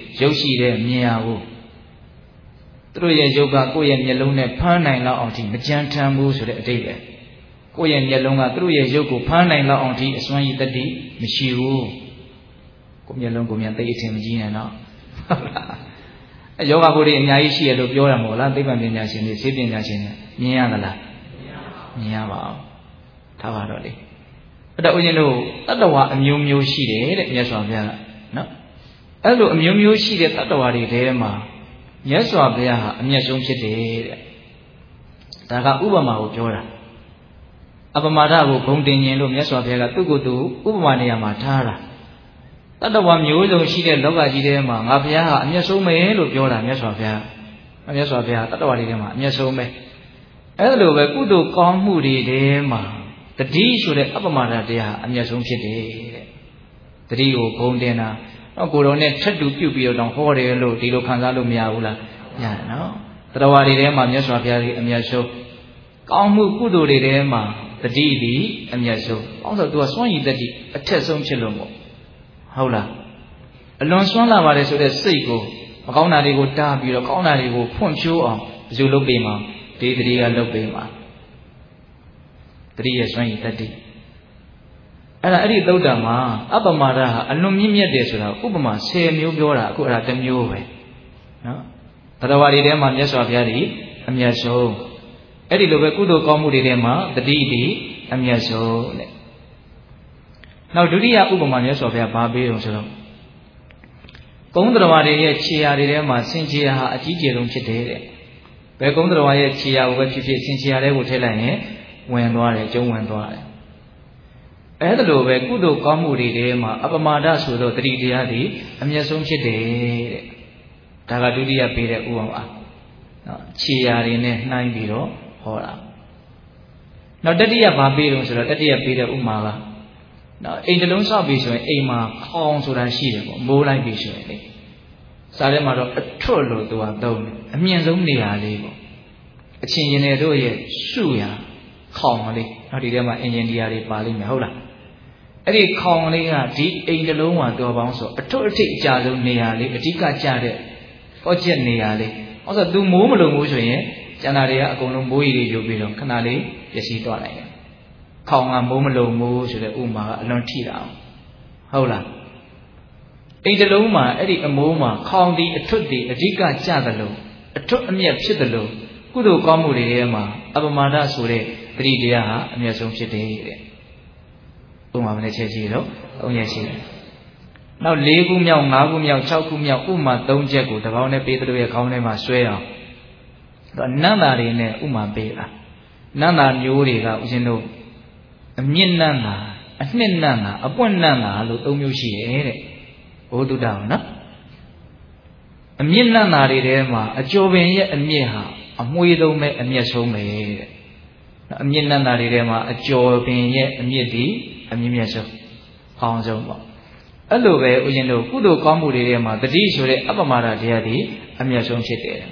ရုပ်ရှိတဲ့မြင်ရဘူးသူတို့ရဲ့ရုပ်ကကိုယ့်ရဲ့မျက်လုံးနဲ့ဖမ်းနိုင်လောက်အောင်ထိမကြမ်းထမ်းဘူးဆိုတဲ့အတိတ်ပဲကိုယ့်ရဲ့မျက်လုံးကသူတို့ရဲ့ရုပ်ကိုဖမ်းနိုင်လောက်အောင်ထိအစွမ်းရည်တတိမရှိဘူးကိုမျက်လုံးကိုမြန်သိအထင်မကြီးနဲ့နော်အယောဂကိုယ်တွေအများကြီးရှိရလို့ပြောတာမဟုတ်လားသိပ္ပံပညာရှင်တွေဆေးပညာရှင်တွေမြင်ရသလားမြင်ရပါအောင်ထားပါတော့လေအဲ့တော့ဦးဇင်းတို့တတ္တဝါအမျိုးမျိုးရှိတယ်တဲ့မြတ်စွာဘုရားကနော်အဲ့လိုအမျိုးမျိုးရှိတဲ့တတ္တဝါတွေထဲမှာမြတ်စွာဘုရားဟာအမျက်ဆုံးဖြစ်တယ်တဲ့ဒါကဥပမာကိုပြောတာအပမာဒကိုဂုံတင်ခြင်းလို့မြတ်စွာဘုရားကသူ့ကိုယ်သူဥပမာနေရာမှာထားတာတတ္တဝါမျိုးစုံရှိတဲ့လောကကြီးထဲမှာငါဘုရားဟာအမျက်ဆုံးပဲလို့ပြောတာမြတ်စွာဘုရားမြတ်စွာဘုရားတတ္တဝါတွေထဲမှာအမျက်ဆုံးပဲအဲ့လိုပဲကုသိုလ်ကောင်းမှုတွေထဲမှာတတိဆိုတဲ့အပမာဒတရားအမျက်ဆုံးဖြစ်တယ်တဲ့တတိကိုဂုံတင်တာတော့ကိုယ်တော်နဲ့ထက်တူပြုတ်ပြီးတော့ဟောတယ်လို့ဒီလိုခံစားလို့မရဘူးလားရတယ်နော်တတ္တဝါတွေထဲမှာမြတ်စွာဘုရားကြီးအမျက်ဆုံးကောင်းမှုကုသိုလ်တွေထဲမှာတတိဒီအမျက်ဆုံးအောင်းဆိုသူကစွန့်ရည်တတိအထက်ဆုံးဖြစ်လို့မို့ဟုတ်လားအလွန်စွန့်လာပါတယ်ဆိုတဲ့စိတ်ကိုမကောင်းတာတွေကိုတားပြီးတော့ကောင်းတာတွေကိုဖွင့်ဖြိုးအောင်ဘယ်လိုလုပ်ပေးမှာဒီတတိကလုပ်ပေးမှာတတိရဲ့စွန့်ရည်တတိအဲ့ဒီသုတ်တံမှာအပမာဒဟာအလွန်မြင့်မြတ်တယ်ဆိုတာဥပမာ10မျိုးပြောတာအခုအဲ့ဒါတစ်မျိုးပဲနော်တတဝါတွေထဲမှာမြတ်စွာဘုရားကြီးအမျက်ဆုံးအဲ့ဒီလိုပဲကုသိုလ်ကောင်းမှုတွေထဲမှာတတိတိအမျက်ဆုံးတဲ့နောက်ဒုတိယဥပမာမြတ်စွာဘုရားဗာပေးတော့ဆိုတော့ကုန်းတဝါတွေရဲ့ခြေရာတွေထဲမှာဆင်ခြေရာဟာအကြီးကျယ်ဆုံးဖြစ်တယ်တဲ့ဘယ်ကုန်းတဝါရဲ့ခြေရာကိုပဲဖြစ်ဖြစ်ဆင်ခြေရာတွေကိုထည့်လိုက်ရင်ဝင်သွားတယ်ကျုံဝင်သွားတယ်အဲ့ဒါလိုပဲကုသိုလ်ကောင်းမှုတွေထဲမှာအပမာဒဆိုတော့တတိတရားဒီအမျက်ဆုံးဖြစ်တယ်တဲ့ဒါကဒုတိယပေးတဲ့ဥပမာနော်ခြေရာတွေနဲ့နှိုင်းပြီးတော့ဟောတာနောက်တတိယဘာပေးတော့ဆိုတော့တတိယပေးတဲ့ဥပမာကနော်အိမ်တစ်လုံးဆောက်ပြီးဆိုရင်အိမ်မှာခေါင်းဆိုတာရှိတယ်ပေါ့မိုးလိုက်ပြီးဆိုရင်လေစားထဲမှာတော့အထွတ်လို့သူကသုံးတယ်အမြင့်ဆုံးနေရာလေးပေါ့အချင်းရင်တွေတို့ရဲ့ရှုရာခေါင်းလေးနောက်ဒီထဲမှာအင်ဂျင်နီယာတွေပါလိမ့်မယ်ဟုတ်လားအဲ့ဒီခေါင်းလေးကဒီအိမ်တစ်လုံးမှာတော်ပေါင်းဆိုအထွတ်အထိပ်အကျဆုံးနေရာလေးအဓိကကျတဲ့ project နေရာလေးဟုတ်ဆို तू မိုးမလုံဘူးဆိုရင်ကျန်တာတွေကအကုန်လုံးမိုးရီတွေယူပြီးတော့ခဏလေးပျက်စီးသွားနိုင်တယ်ခေါင်းကမိုးမလုံဘူးဆိုတဲ့ဥမာကအလွန်ထိတာဟုတ်လားအိမ်တစ်လုံးမှာအဲ့ဒီအမိုးမှာခေါင်းဒီအထွတ်ဒီအဓိကကျသလိုအထွတ်အမြတ်ဖြစ်သလိုကုသိုလ်ကောင်းမှုတွေထဲမှာအပမာဒဆိုတဲ့ပရိတရားဟာအမြတ်ဆုံးဖြစ်တယ်တဲ့ဥပမာမနဲ့ချက်ရှိတော့3ရက်ရှိတယ်နောက်4ခုမြောက်5ခုမြောက်6ခုမြောက်ဥပမာ3ချက်ကိုတပေါင်းနဲ့ပေးသလိုရဲ့ခေါင်းထဲမှာဆွဲအောင်တော့နန္တာတွေနဲ့ဥပမာပေးတာနန္တာမျိုးတွေကဦးဇင်းတို့အမြင့်နန္တာအနှစ်နန္တာအပွင့်နန္တာလို့3မျိုးရှိတယ်တဲ့ဘုဒ္ဓတော်နော်အမြင့်နန္တာတွေထဲမှာအကျော်ပင်ရဲ့အမြင့်ဟာအမွှေးသုံးမဲ့အမျက်ဆုံးပဲတဲ့အမြင့်နန္တာတွေထဲမှာအကျော်ပင်ရဲ့အမြင့်ဒီအမြင့်မြတ်ဆုံးအောင်းဆုံးပေါ့အဲ့လိုပဲဦးဇင်းတို့ကုသိုလ်ကောင်းမှုတွေထဲမှာတတိဆိုတဲ့အပမာဒတရားဒီအမျက်ဆုံးဖြစ်တယ်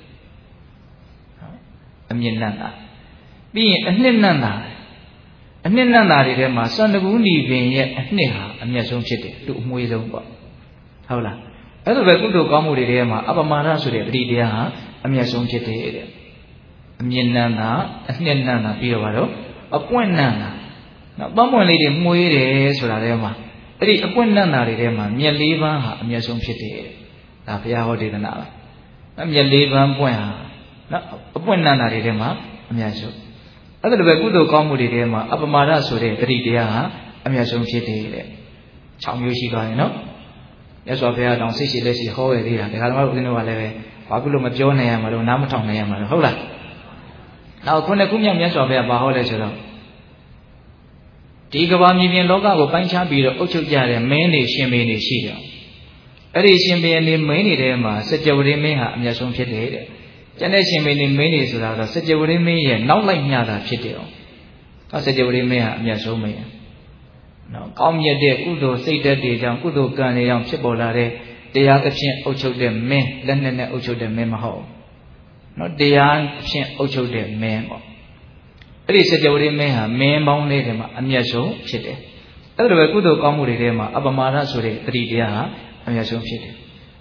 အမြင့်နန္တာပြီးရင်အနှစ်နန္တာတွေထဲမှာစန္ဒကူးနီပင်ရဲ့အနှစ်ဟာအမျက်ဆုံးဖြစ်တယ်သူအမွှေးဆုံးပေါ့ဟုတ်လားအဲ့လိုပဲကုသိုလ်ကောင်းမှုတွေထဲမှာအပမာဒဆိုတဲ့ပရိတရားဟာအမျက်ဆုံးဖြစ်တယ်တဲ့အမြင့်နန္တာအနှစ်နန္တာပြီးတော့တော့အပွင့်နန္တာနော်ပန်းပွင့်လေးတွေမှုေးတယ်ဆိုတာထဲမှာအဲ့ဒီအပွင့်နန္တာတွေထဲမှာမြက်၄ပန်းဟာအမျက်ဆုံးဖြစ်တယ်ဒါဘုရားဟောဒေသနာပါနော်မြက်၄ပန်းပွင့်ဟာနော်အပွင့်နန္တာတွေထဲမှာအမျက်ဆုံးအဲ့ဒါလိုပဲကုသိုလ်ကောင်းမှုတွေထဲမှာအပမာဒဆိုတဲ့တတိတရားဟာအမျက်ဆုံးဖြစ်တယ်တဲ့6မျိုးရှိသွားတယ်နော်မြတ်စွာဘုရားတောင်စိတ်ရှိလက်ရှိဟောရသေးတာဒါကမှဦးဇင်းတို့ကလည်းပဲဘာဖြစ်လို့မပြောနိုင်ရမှာလို့နားမထောင်နိုင်ရမှာလို့ဟုတ်လားနောက်ခုနှစ်ခုမြောက်မြတ်စွာဘုရားဘာဟောလဲဆိုတော့ဒီကမ္ဘာမြေပြင်လောကကိုပိုင်းခြားပြီးတော့အုပ်ချုပ်ကြတဲ့မင်းတွေရှင်ဘုရင်တွေရှိတယ်အဲ့ဒီရှင်ဘုရင်တွေမင်းတွေထဲမှာစัจ java ရင်းမင်းဟာအမျက်ဆုံးဖြစ်တယ်တဲ့ကျန်တဲ့ရှင်ဘုရင်တွေမင်းတွေဆိုတာတော့စัจ java ရင်းမင်းရဲ့နောက်လိုက်မျှတာဖြစ်တယ်။ဟောစัจ java ရင်းမင်းဟာအမျက်ဆုံးမင်း။နော်ကောင်းမြတ်တဲ့ကုသိုလ်စိတ်ဓာတ်တွေကြောင့်ကုသိုလ်ကံတွေကြောင့်ဖြစ်ပေါ်လာတဲ့တရားအဖြစ်အုပ်ချုပ်တဲ့မင်းလက်နဲ့အုပ်ချုပ်တဲ့မင်းမဟုတ်ဘူး။နော်တရားအဖြစ်အုပ်ချုပ်တဲ့မင်းပေါ့။အဲ့ဒီစัจ java ရင်းမင်းဟာမင်းပေါင်းလေးတွေမှာအမျက်ဆုံးဖြစ်တယ်။အဲ့ဒါပဲကုသိုလ်ကောင်းမှုတွေထဲမှာအပမာဒဆိုတဲ့တတိတရားဟာအမျက်ဆုံးဖြစ်တယ်။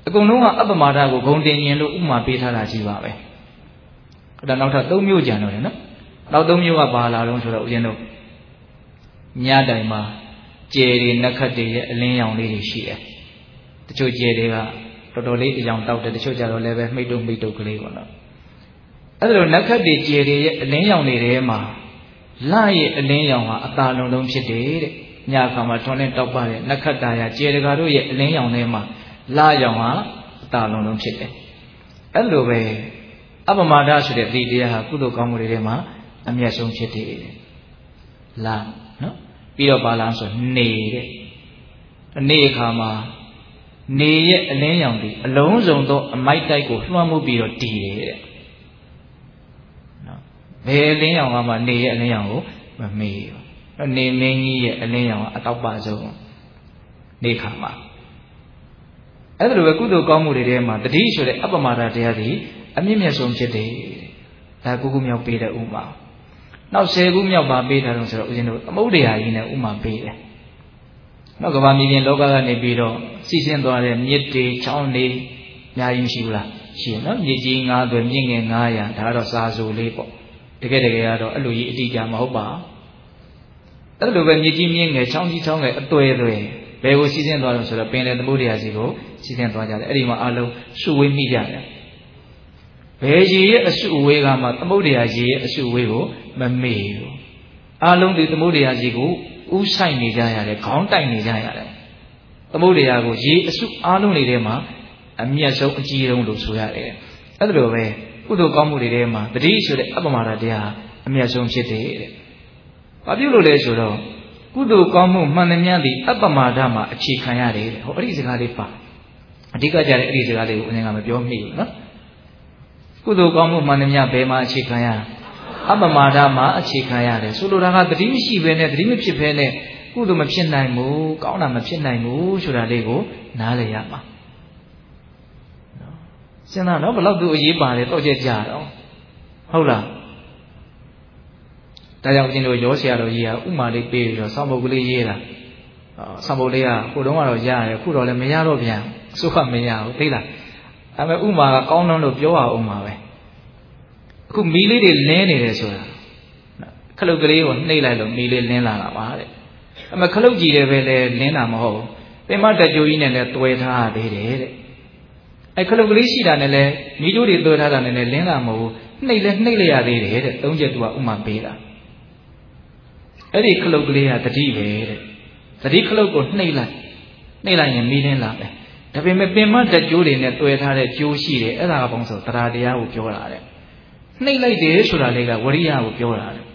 အကုန်လုံးကအပ္ပမာဒကိုဂုံတင်ရင်လို့ဥမာပေးထားတာကြီးပါပဲဒါနောက်ထပ်၃မျိုးကြံတော့တယ်နော်နောက်၃မျိုးကဘာလာတော့ဆိုတော့ဦးဇင်းတို့ညတိုင်မှာကျယ်တွေနက္ခတ်တွေရဲ့အလင်းရောင်လေးတွေရှိတယ်တချို့ကျယ်တွေကတော်တော်လေးအယောင်တောက်တယ်တချို့ကြတော့လည်းပဲမိတ်တုတ်ကလေးပေါ့နော်အဲ့ဒါလိုနက္ခတ်တွေကျယ်တွေရဲ့အလင်းရောင်တွေထဲမှာလရဲ့အလင်းရောင်ဟာအသာလုံးလုံးဖြစ်တယ်တဲ့ညအခါမှာထွန်းလင်းတောက်ပတဲ့နက္ခတ်တာယာကျယ်တကာတို့ရဲ့အလင်းရောင်ထဲမှာလရောင်ဟာအသာလုံးလုံးဖြစ်တယ်အဲ့လိုပဲအပ္ပမာဒဆိုတဲ့ဒီတရားဟာကုသိုလ်ကောင်းမှုတွေထဲမှာအမြတ်ဆုံးဖြစ်တယ်လနော်ပြီးတော့ဘာလားဆိုနေတဲ့နေ့အခါမှာနေရဲ့အလင်းရောင်တွေအလုံးစုံသောအမိုက်တိုက်ကိုလွှမ်းမိုးပြီးတော့တည်တယ်တဲ့နော်ဘယ်အလင်းရောင်ကမှနေရဲ့အလင်းရောင်ကိုမမေ့ဘူးနေမင်းကြီးရဲ့အလင်းရောင်ကအတောက်ပဆုံးနေခါမှာအဲ့ဒါလိုပဲကုသိုလ်ကောင်းမှုတွေထဲမှာတတိဆိုတဲ့အပ္ပမာဒတရားတွေအမြင့်မြတ်ဆုံးဖြစ်တယ်ဒါကုကုမြောက်ပေးတဲ့ဥမာနောက်10ခုမြောက်ပါပေးတာတော့ဆိုတော့ဦးဇင်းတို့သမုဒ္ဒရာကြီးနဲ့ဥမာပေးတယ်နောက်ကဘာမြေပြင်လောကကနေပြီးတော့စီးဆင်းသွားတဲ့မြစ်တွေချောင်းတွေအများကြီးမရှိဘူးလားရှိရနော်မြစ်ကြီး9သွယ်မြင့်ငယ်900ဒါကတော့စာဆိုလေးပေါ့တကယ်ကတော့အဲ့လိုကြီးအတိအကျမဟုတ်ပါအဲ့လိုပဲမြစ်ကြီးမြင့်ငယ်ချောင်းကြီးချောင်းငယ်အသွယ်ဘယ်ကိုစီးဆင်းသွားလို့ဆိုတော့ပင်လယ်သမုဒ္ဒရာစီကိုစီးဆင်းသွားကြတယ်အဲ့ဒီမှာအလုံးစုဝေးမိကြတယ်ဘယ်ရေရဲ့အစုအဝေးကမှသမုဒ္ဒရာရေရဲ့အစုအဝေးကိုမမေ့ဘူးအလုံးဒီသမုဒ္ဒရာရေကိုဥဆိုင်နေကြရတယ်ခေါင်းတိုက်နေကြရတယ်သမုဒ္ဒရာကိုရေအစုအလုံးတွေထဲမှာအမြတ်ဆုံးအကြီးဆုံးလို့ဆိုရတယ်အဲ့ဒါလိုပဲကုသိုလ်ကောင်းမှုတွေထဲမှာတတိဆိုတဲ့အပ္ပမာဒတရားအမြတ်ဆုံးဖြစ်တယ်တဲ့ဘာဖြစ်လို့လဲဆိုတော့ကုသိုလ်ကောင်းမှုမှန်သမျှသည်အပ္ပမာဒမှာအခြေခံရတယ်တဲ့ဟောအဲ့ဒီစကားလေးပါအဓိကကြတဲ့အဲ့ဒီစကားလေးကိုအရင်ကမပြောမိဘူးနော်ကုသိုလ်ကောင်းမှုမှန်သမျှဘယ်မှာအခြေခံရအပ္ပမာဒမှာအခြေခံရတယ်ဆိုလိုတာကတတိမရှိဘဲနဲ့တတိမဖြစ်ဘဲနဲ့ကုသိုလ်မဖြစ်နိုင်ဘူးကောင်းတာမဖြစ်နိုင်ဘူးဆိုတာလေးကိုနားလည်ရမှာစဉ်းစားတော့ဘယ်လောက်သူအရေးပါတယ်တော့ကြကြတော့ဟုတ်လားဒါကြောင့်ကျင်တို့ရောဆရာတော်ကြီးကဥမာလေးပေးပြီးတော့ဆောင်းပုတ်ကလေးရေးတာဆောင်းပုတ်လေးကဟိုတုန်းကတော့ရတယ်ခုတော့လည်းမရတော့ပြန်အစိုးရမရဘူးသိလားဒါပေမဲ့ဥမာကကောင်းတော့လို့ပြောရအောင်ပါပဲအခုမီးလေးတွေလင်းနေတယ်ဆိုတာခလုတ်ကလေးကိုနှိပ်လိုက်လို့မီးလေးလင်းလာတာပါတဲ့ဒါပေမဲ့ခလုတ်ကြည့်တယ်ပဲလဲလင်းတာမဟုတ်ဘူးပင်မတကြိုကြီးနဲ့လဲတွဲထားသေးတယ်တဲ့အဲခလုတ်ကလေးရှိတာနဲ့လဲမီးကြိုးတွေတွဲထားတာနဲ့လဲလင်းတာမဟုတ်ဘူးနှိပ်လဲနှိပ်လိုက်ရသေးတယ်တဲ့သုံးချက်သူကဥမာပေးတာအဲ့ဒီခလုတ်ကလေးကတတိပဲတဲ့တတိခလုတ်ကိုနှိပ်လိုက်ရင်မီးလင်းလာတယ်ဒါပေမဲ့ပင်မတကြိုးတွေနဲ့တွဲထားတဲ့ကြိုးရှိတယ်အဲ့ဒါကဘောင်းဆိုတရားတရားကိုပြောတာတဲ့နှိပ်လိုက်တယ်ဆိုတာလေးကဝရိယကိုပြောတာတဲ့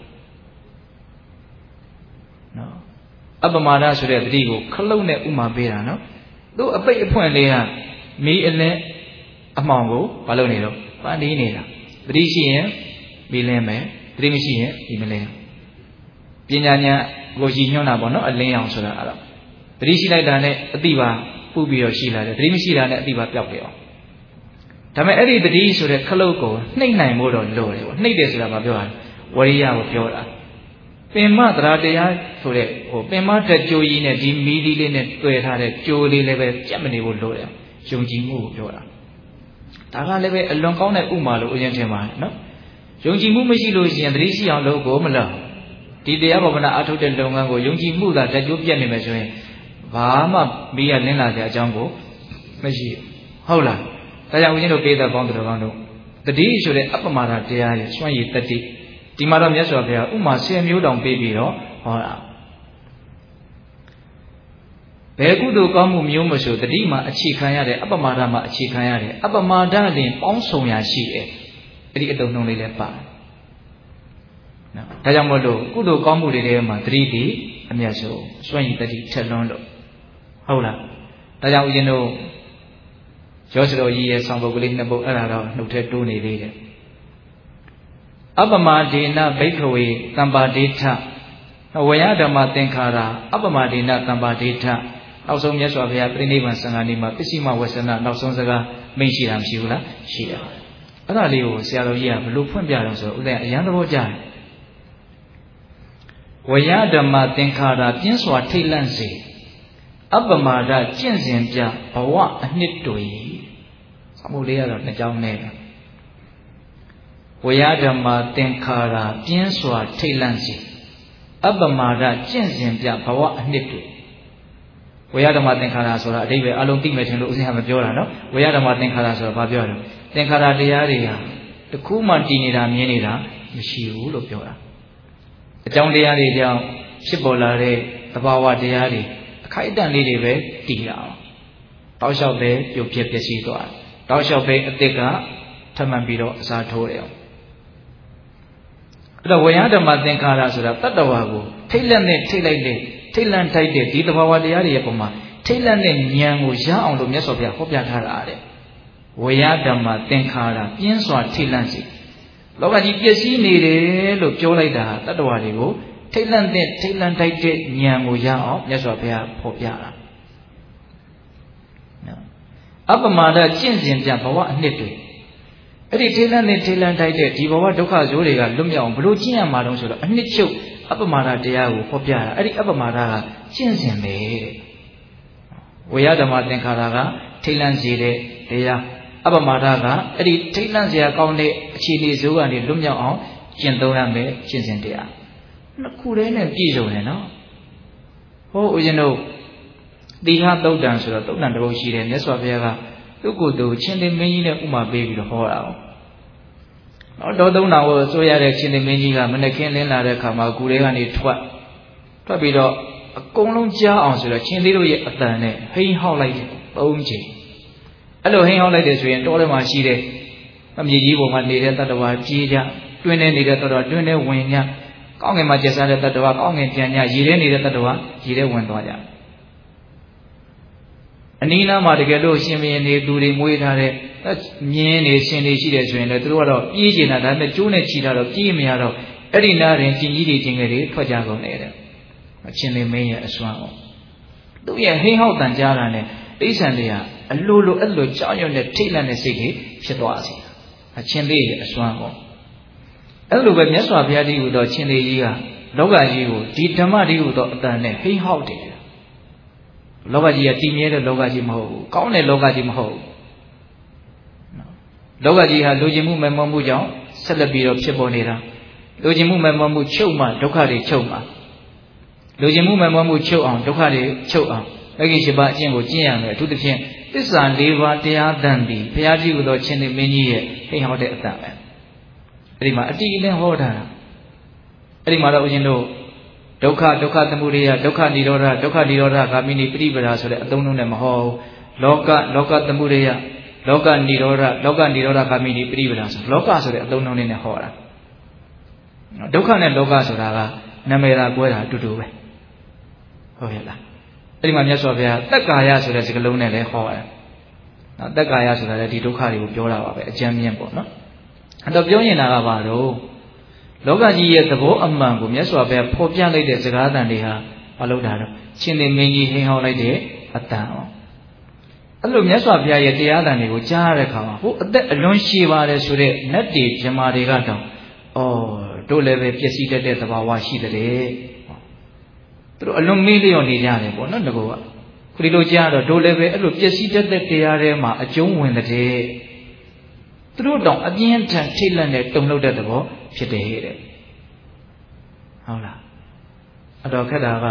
နော်အပ္ပမာဒဆိုတဲ့တတိကိုခလုတ်နဲ့ဥမာပေးတာနော်သူအပိတ်အဖွင့်လေးကမီးအလင်းအမှောင်ကိုမလုပ်နေတော့ပန်းတီးနေတာတတိရှိရင်မီးလင်းမယ်တတိမရှိရင်ဒီမလင်းပညာဉာဏ်ကိုရည်ညွှန်းတာပေါ့နော်အလင်းအောင်ဆိုတာအဲ့တော့တတိရှိလိုက်တာနဲ့အတိပါပူပြီးတော့ရှိလာတယ်တတိမရှိတာနဲ့အတိပါပျောက်တယ်အောင်ဒါပေမဲ့အဲ့ဒီတတိဆိုတဲ့ခလုတ်ကိုနှိပ်နိုင်ဖို့တော့လိုတယ်ပေါ့နှိပ်တယ်ဆိုတာမပြောတာဝရိယကိုပြောတာပင်မတရားတရားဆိုတဲ့ပင်မတကြိုးကြီးနဲ့ဒီမီးလေးနဲ့တွေ့ထားတဲ့ကြိုးလေးလည်းပဲကြက်မနေဖို့လိုတယ်ယုံကြည်မှုကိုပြောတာဒါကလည်းပဲအလွန်ကောင်းတဲ့ဥမာလို့အရင်ထင်ပါတယ်နော်ယုံကြည်မှုမရှိလို့ရှိရင်တတိရှိအောင်လုပ်ကိုမလုပ်ဒီတရားဘာဝနာအထုတ်တဲ့လုပ်ငန်းကိုယုံကြည်မှုသာတကြိုးပြတ်နေမယ်ဆိုရင်ဘာမှမီးရလင်းလာတဲ့အကြောင်းကိုမရှိဟုတ်လားဒါကြောင့်ဦးဇင်းတို့ပေးတဲ့ပေါင်းတော်ကောင်းတို့တတိဆိုတဲ့အပ္ပမာဒတရားရဲ့စွန့်ရည်တတိဒီမှာတော့မြတ်စွာဘုရားဥမာ10မျိုးတောင်ပေးပြီးတော့ဟောတာဘယ်ကုသိုလ်ကောင်းမှုမျိုးမဆိုတတိမှာအခြေခံရတဲ့အပ္ပမာဒမှာအခြေခံရတဲ့အပ္ပမာဒတင်ပေါင်းစုံရာရှိတယ်အဲ့ဒီအတုံနှုံလေးလည်းပါတယ်နော်ဒါကြောင့်မို့လို့ကုသိုလ်ကောင်းမှုတွေထဲမှာတတိဒီအမြတ်ဆုံးစွန့်ရည်တတိထက်လွန်းလို့ဟုတ်လားဒါကြောင့်ဦးဇင်းတို့ရောစတော်ကြီးရဲ့ဆောင်းပုဒ်ကလေးနှစ်ပုဒ်အဲ့ဒါတော့နှုတ်ထဲတိုးနေသေးတယ်အပ္ပမဒေနဘိက္ခဝေတမ္ပါဒေထဝယဓမ္မသင်္ခါရအပ္ပမဒေနတမ္ပါဒေထနောက်ဆုံးမြတ်စွာဘုရားပြိဋိဘံစံဃာနေမှာပစ္စည်းမဝဆနာနောက်ဆုံးစကားမိန့်ရှိတာမရှိဘူးလားရှိတယ်အဲ့ဒါလေးကိုဆရာတော်ကြီးကဘယ်လိုဖွင့်ပြတော့ဆိုတော့ဦးဇင်းအရန်သဘောကျတယ်ဝယဓမ္မသင်္ခါရပြင်းစွာထိတ်လန့်စေအပ္ပမာဒကျင့်စဉ်ပြဘဝအနှစ်တွေမှုလေးရတော့နှစ်ကြောင်းနဲ့ဝေယဓမ္မသင်္ခါရပြင်းစွာထိတ်လန့်စေအပ္ပမာဒကျင့်စဉ်ပြဘဝအနှစ်တွေဝေယဓမ္မသင်္ခါရဆိုတာအဓိပ္ပာယ်အလုံးသိမယ်ထင်လို့ဦးဇင်းကမပြောတာနော်ဝေယဓမ္မသင်္ခါရဆိုတာဘာပြောလဲသင်္ခါရတရားတွေဟာတခုမှတည်နေတာမြင်နေတာမရှိဘူးလို့ပြောတာအကြောင်းတရားတွေကြောင့်ဖြစ်ပေါ်လာတဲ့သဘာဝတရားတွေအခိုက်အတန့်လေးတွေပဲတည်တာအောင်တောက်လျှောက်ပဲပြုတ်ပြက်ပျက်စီးသွားတယ်တောက်လျှောက်ပဲအစ်စ်ကထပ်မံပြီးတော့အစားထိုးတယ်အဲ့တော့ဝေယဓမ္မသင်္ခါရဆိုတာတတ္တဝါကိုထိတ်လန့်နဲ့ထိတ်လိုက်တဲ့ထိတ်လန့်ထိုက်တဲ့ဒီသဘာဝတရားတွေရဲ့ပုံမှာထိတ်လန့်တဲ့ဉာဏ်ကိုရအောင်လို့မြတ်စွာဘုရားဟောပြထားတာတဲ့ဝေယဓမ္မသင်္ခါရပြင်းစွာထိတ်လန့်စေလောကကြီးပျက်စီးနေတယ်လို့ပြောလိုက်တာတတ္တဝါတွေကိုထိတ်လန့်တဲ့ထိတ်လန့်ထိုက်တဲ့ဉာဏ်ကိုရအောင်မြတ်စွာဘုရားဟောပြတာအပ္ပမာဒကျင့်စဉ်ပြဘဝအနှစ်တွေအဲ့ဒီထိတ်လန့်တဲ့ထိတ်လန့်ထိုက်တဲ့ဒီဘဝဒုက္ခဇိုးတွေကလွတ်မြောက်အောင်ဘလို့ကျင့်ရမှာတုံးဆိုတော့အနှစ်ချုပ်အပ္ပမာဒတရားကိုဟောပြတာအဲ့ဒီအပ္ပမာဒကကျင့်စဉ်ပဲတဲ့ဝေယဓမ္မသင်္ခါရကထိတ်လန့်စေတဲ့တရားအပ္ပမာဒကအဲ့ဒီထိတ်လန့်စရာကောင်းတဲ့အခြေအနေဇိုးကနေလွတ်မြောက်အောင်ကျင့်သုံးရမယ်ကျင့်စဉ်တရားနှစ်ခုတည်းနဲ့ပြည့်စုံတယ်နော်ဟောဦးဇင်းတို့သီဟသုတ်တံဆိုတော့သုတ်တံတစ်ပုဒ်ရှိတယ်မြတ်စွာဘုရားကသူ့ကိုယ်သူချင်းသိမင်းကြီးနဲ့ဥမာပေးပြီးတော့ဟောတာ။တော့သုံးတော်ကိုဆိုရတဲ့ချင်းသိမင်းကြီးကမနေ့ကင်းလင်းလာတဲ့အခါမှာကူတွေကနေထွက်ပြီးတော့အကုန်လုံးကြားအောင်ဆိုတော့ချင်းသေးတို့ရဲ့အတန်နဲ့ဟိန်းဟောက်လိုက်တယ်၃ချိန်။အဲ့လိုဟိန်းဟောက်လိုက်တယ်ဆိုရင်တောထဲမှာရှိတဲ့အမြေကြီးပေါ်မှာနေတဲ့တတ္တဝါကြီးကြတွင်းထဲနေတဲ့တတ္တဝါတွင်းထဲဝင်ကြကောင်းငင်မှာကျက်စားတဲ့တတ္တဝါကောင်းငင်ပြန်ကြရေထဲနေတဲ့တတ္တဝါရေထဲဝင်သွားကြ။အနီးနားမှာတကယ်လို့ရှင်မင်းနေသူတွေမွေးထားတဲ့မြင်းနေရှင်တွေရှိတယ်ဆိုရင်လည်းသူတို့ကတော့ပြေးကျင်တာဒါပေမဲ့ကျိုးနဲ့ချီတာတော့ပြေးမရတော့အဲ့ဒီနားရင်ကျင်ကြီးတွေကျင်ငယ်တွေထွက်ကြကုန်တယ်တဲ့အချင်းလေးမင်းရဲ့အစွမ်းအောင်သူ့ရဲ့ဟိန်းဟောက်တန်ကြားတာနဲ့အိဋ္ဌံတွေကအလိုလိုအဲ့လိုကြောက်ရွံ့တဲ့ထိတ်လန့်တဲ့စိတ်တွေဖြစ်သွားစေတာအချင်းလေးရဲ့အစွမ်းအောင်အဲ့လိုပဲမြတ်စွာဘုရားတည်းဟူသောချင်းလေးကြီးကလောကကြီးကိုဒီဓမ္မတည်းဟူသောအတန်နဲ့ဟိန်းဟောက်တယ်လောကကြီးကတည်မြဲတဲ့လောကကြီးမဟုတ်ဘူးကောင်းတဲ့လောကကြီးမဟုတ်ဘူးလောကကြီးဟာလူကျင်မှုမဲ့မမှုကြောင့်ဆက်လက်ပြီးတော့ဖြစ်ပေါ်နေတာလူကျင်မှုမဲ့မမှုချုပ်မှဒုက္ခတွေချုပ်မှလူကျင်မှုမဲ့မမှုချုပ်အောင်ဒုက္ခတွေချုပ်အောင်အဂိရှိပါအကျင့်ကိုကျင့်ရမယ်အထူးသဖြင့်သစ္စာ၄ပါးတရားသံသည်ဘုရားကြီးဟူသောရှင်သေမင်းကြီးရဲ့ဟိဟောတဲ့အတ္တပဲအဲ့ဒီမှာအတိအလင်းဟောထားတာအဲ့ဒီမှာတော့ဦးဇင်းတို့ဒုက္ခသမုဒယဒုက္ခនិရောဓဒုက္ခនិရောဓဂာမိနိပရိပဒါဆိုတဲ့အသုံးလုံးနဲ့မဟောဘူးလောကသမုဒယလောကនិရောဓဂာမိနိပရိပဒါဆိုလောကဆိုတဲ့အသုံးလုံးလေးနဲ့ဟောတာဒုက္ခနဲ့လောကဆိုတာကနာမည်သာကွဲတာအတူတူပဲဟုတ်ရဲ့လားအဲ့ဒီမှာမြတ်စွာဘုရားတက္ကာယဆိုတဲ့စကားလုံးနဲ့လည်းဟောတယ်နော်တက္ကာယဆိုတာလည်းဒီဒုက္ခတွေကိုပြောတာပါပဲအကျဉ်းမြင့်ပေါ့နော်အဲ့တော့ပြောနေတာကဘာလို့လောကကြီးရဲ့သဘောအမှန်ကိုမြတ်စွာဘုရားဖော်ပြလိုက်တဲ့စကားသံတွေဟာမလုပ်တာတော့ရှင်သေမင်းကြီးဟိန်းဟောလိုက်တဲ့အတန်အောင်အဲ့လိုမြတ်စွာဘုရားရဲ့တရားသံတွေကိုကြားရတဲ့အခါမှာဟိုအသက်အလွန်ရှည်ပါတယ်ဆိုတဲ့နတ်တွေမြမာတွေကတော့တို့လည်းပဲပျက်စီးတတ်တဲ့သဘာဝရှိတယ်သူတို့အလွန်မေ့လျော့နေကြတယ်ပေါ့နော်ငါကခုဒီလိုကြားတော့တို့လည်းပဲအဲ့လိုပျက်စီးတတ်တဲ့တရားတွေမှာအကျုံးဝင်တဲ့သူတို့တောင်အပြင်းထန်ထိတ်လန့်တဲ့တုန်လှုပ်တဲ့သဘောဖြစ်တယ်တဲ့ဟုတ်လားအတော်ခက်တာက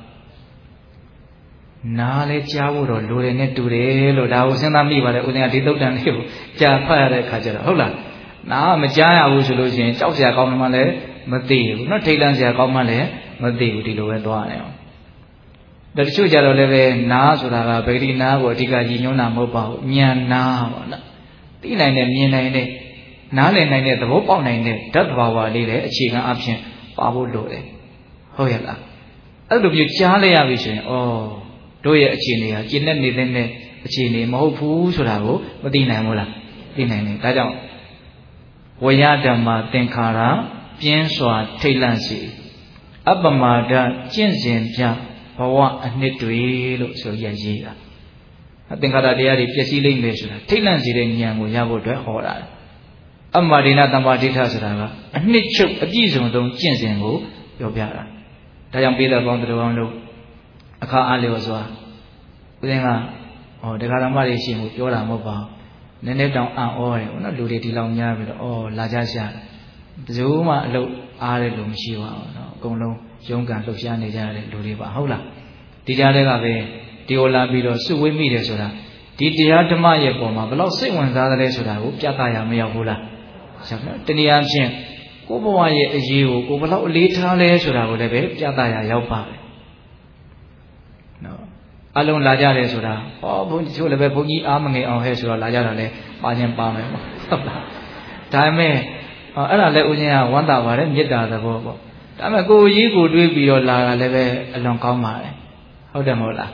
နားလဲကြားဖို့တော့လိုတယ်နဲ့တူတယ်လို့ဒါကိုစဉ်းစားမိပါတယ်ဦးဇင်းကဒီသုတ်တန်လေးကိုကြားဖတ်ရတဲ့အခါကျတော့ဟုတ်လားနားမကြားရဘူးဆိုလို့ရှိရင်ကြောက်စရာကောင်းမှလည်းမသိဘူးเนาะထိတ်လန့်စရာကောင်းမှလည်းမသိဘူးဒီလိုပဲသွားတယ်တချို့ကြတော့လည်းပဲနားဆိုတာကဗေဒိနာကိုအဓိကရည်ညွှန်းတာမဟုတ်ပါဘူးဉာဏ်နာပေါ့နော်သိနိုင်တဲ့မြင်နိုင်တဲ့နားလည်နိုင်တဲ့သဘောပေါက်နိုင်တဲ့ဓာတ်သဘာဝလေးလည်းအခြေခံအဖြစ်ပါဖို့လိုတယ်ဟုတ်ရဲ့လားအဲ့လိုမျိုးကြားလိုက်ရပြီဆိုရင်တို့ရဲ့အခြေအနေဟာကျင့်တဲ့နေတဲ့အခြေအနေမဟုတ်ဘူးဆိုတာကိုမသိနိုင်ဘူးလားသိနိုင်တယ်ဒါကြောင့်ဝေယဓမ္မသင်္ခါရပြင်းစွာထိတ်လန့်စေအပ္ပမာဒကျင့်စဉ်ပြဘဝအနှစ်တွေလို့ဆိုရရေးတာသင်္ခါရတရားတွေပျက်စီးလိမ့်မယ်ဆိုတာထိတ်လန့်စေတဲ့ဉာဏ်ကိုရဖို့အတွက်ဟောတာအမ္မာဒိနသမ္မာဒိဋ္ဌဆိုတာကအနှစ်ချုပ်အပြည့်စုံဆုံးကျင့်စဉ်ကိုပြောပြတာဒါကြောင့်ပိဋကပေါင်းတော်အောင်လို့အခါအားလျော်စွာဦးဇင်းကတရားဓမ္မတွေရှိမှုပြောတာမဟုတ်ပါဘူး nene down an ore no lu de di law nya bi lo la ja sha bzu ma a lou aare lu mashi ba no a kong long yong kan hlou sha ne ja de lu de ba hout la di ja de ka be di ho la bi lo su wei mi de soda diတရားဓမ္မရဲ့ပုံမှာဘယ်လောက်စိတ်ဝင်စားတယ်ဆိုတာကိုပြသရမရောက်ဘူးလားတနည်းအားဖြင့်ကိုဘဝရဲ့အရေးကိုဘယ်လောက်အလေးထားလဲဆိုတာကိုလည်းပဲပြသရရောက်ပါတယ်နော်အလုံးလာကြတယ်ဆိုတာဟောဘုန်းကြီးတို့လည်းပဲဘုန်းကြီးအားမငယ်အောင်ဟဲ့ဆိုတော့လာကြတာလဲပါခြင်းပါမယ်ပေါ့ဟုတ်လားဒါပေမဲ့အဲ့ဒါလည်းဦးဇင်းကဝမ်းသာပါတယ်မေတ္တာသဘောပေါ့ဒါပေမဲ့ကိုကြီးကိုတွေးပြီးတော့လာတာလည်းပဲအလွန်ကောင်းပါတယ်ဟုတ်တယ်မဟုတ်လား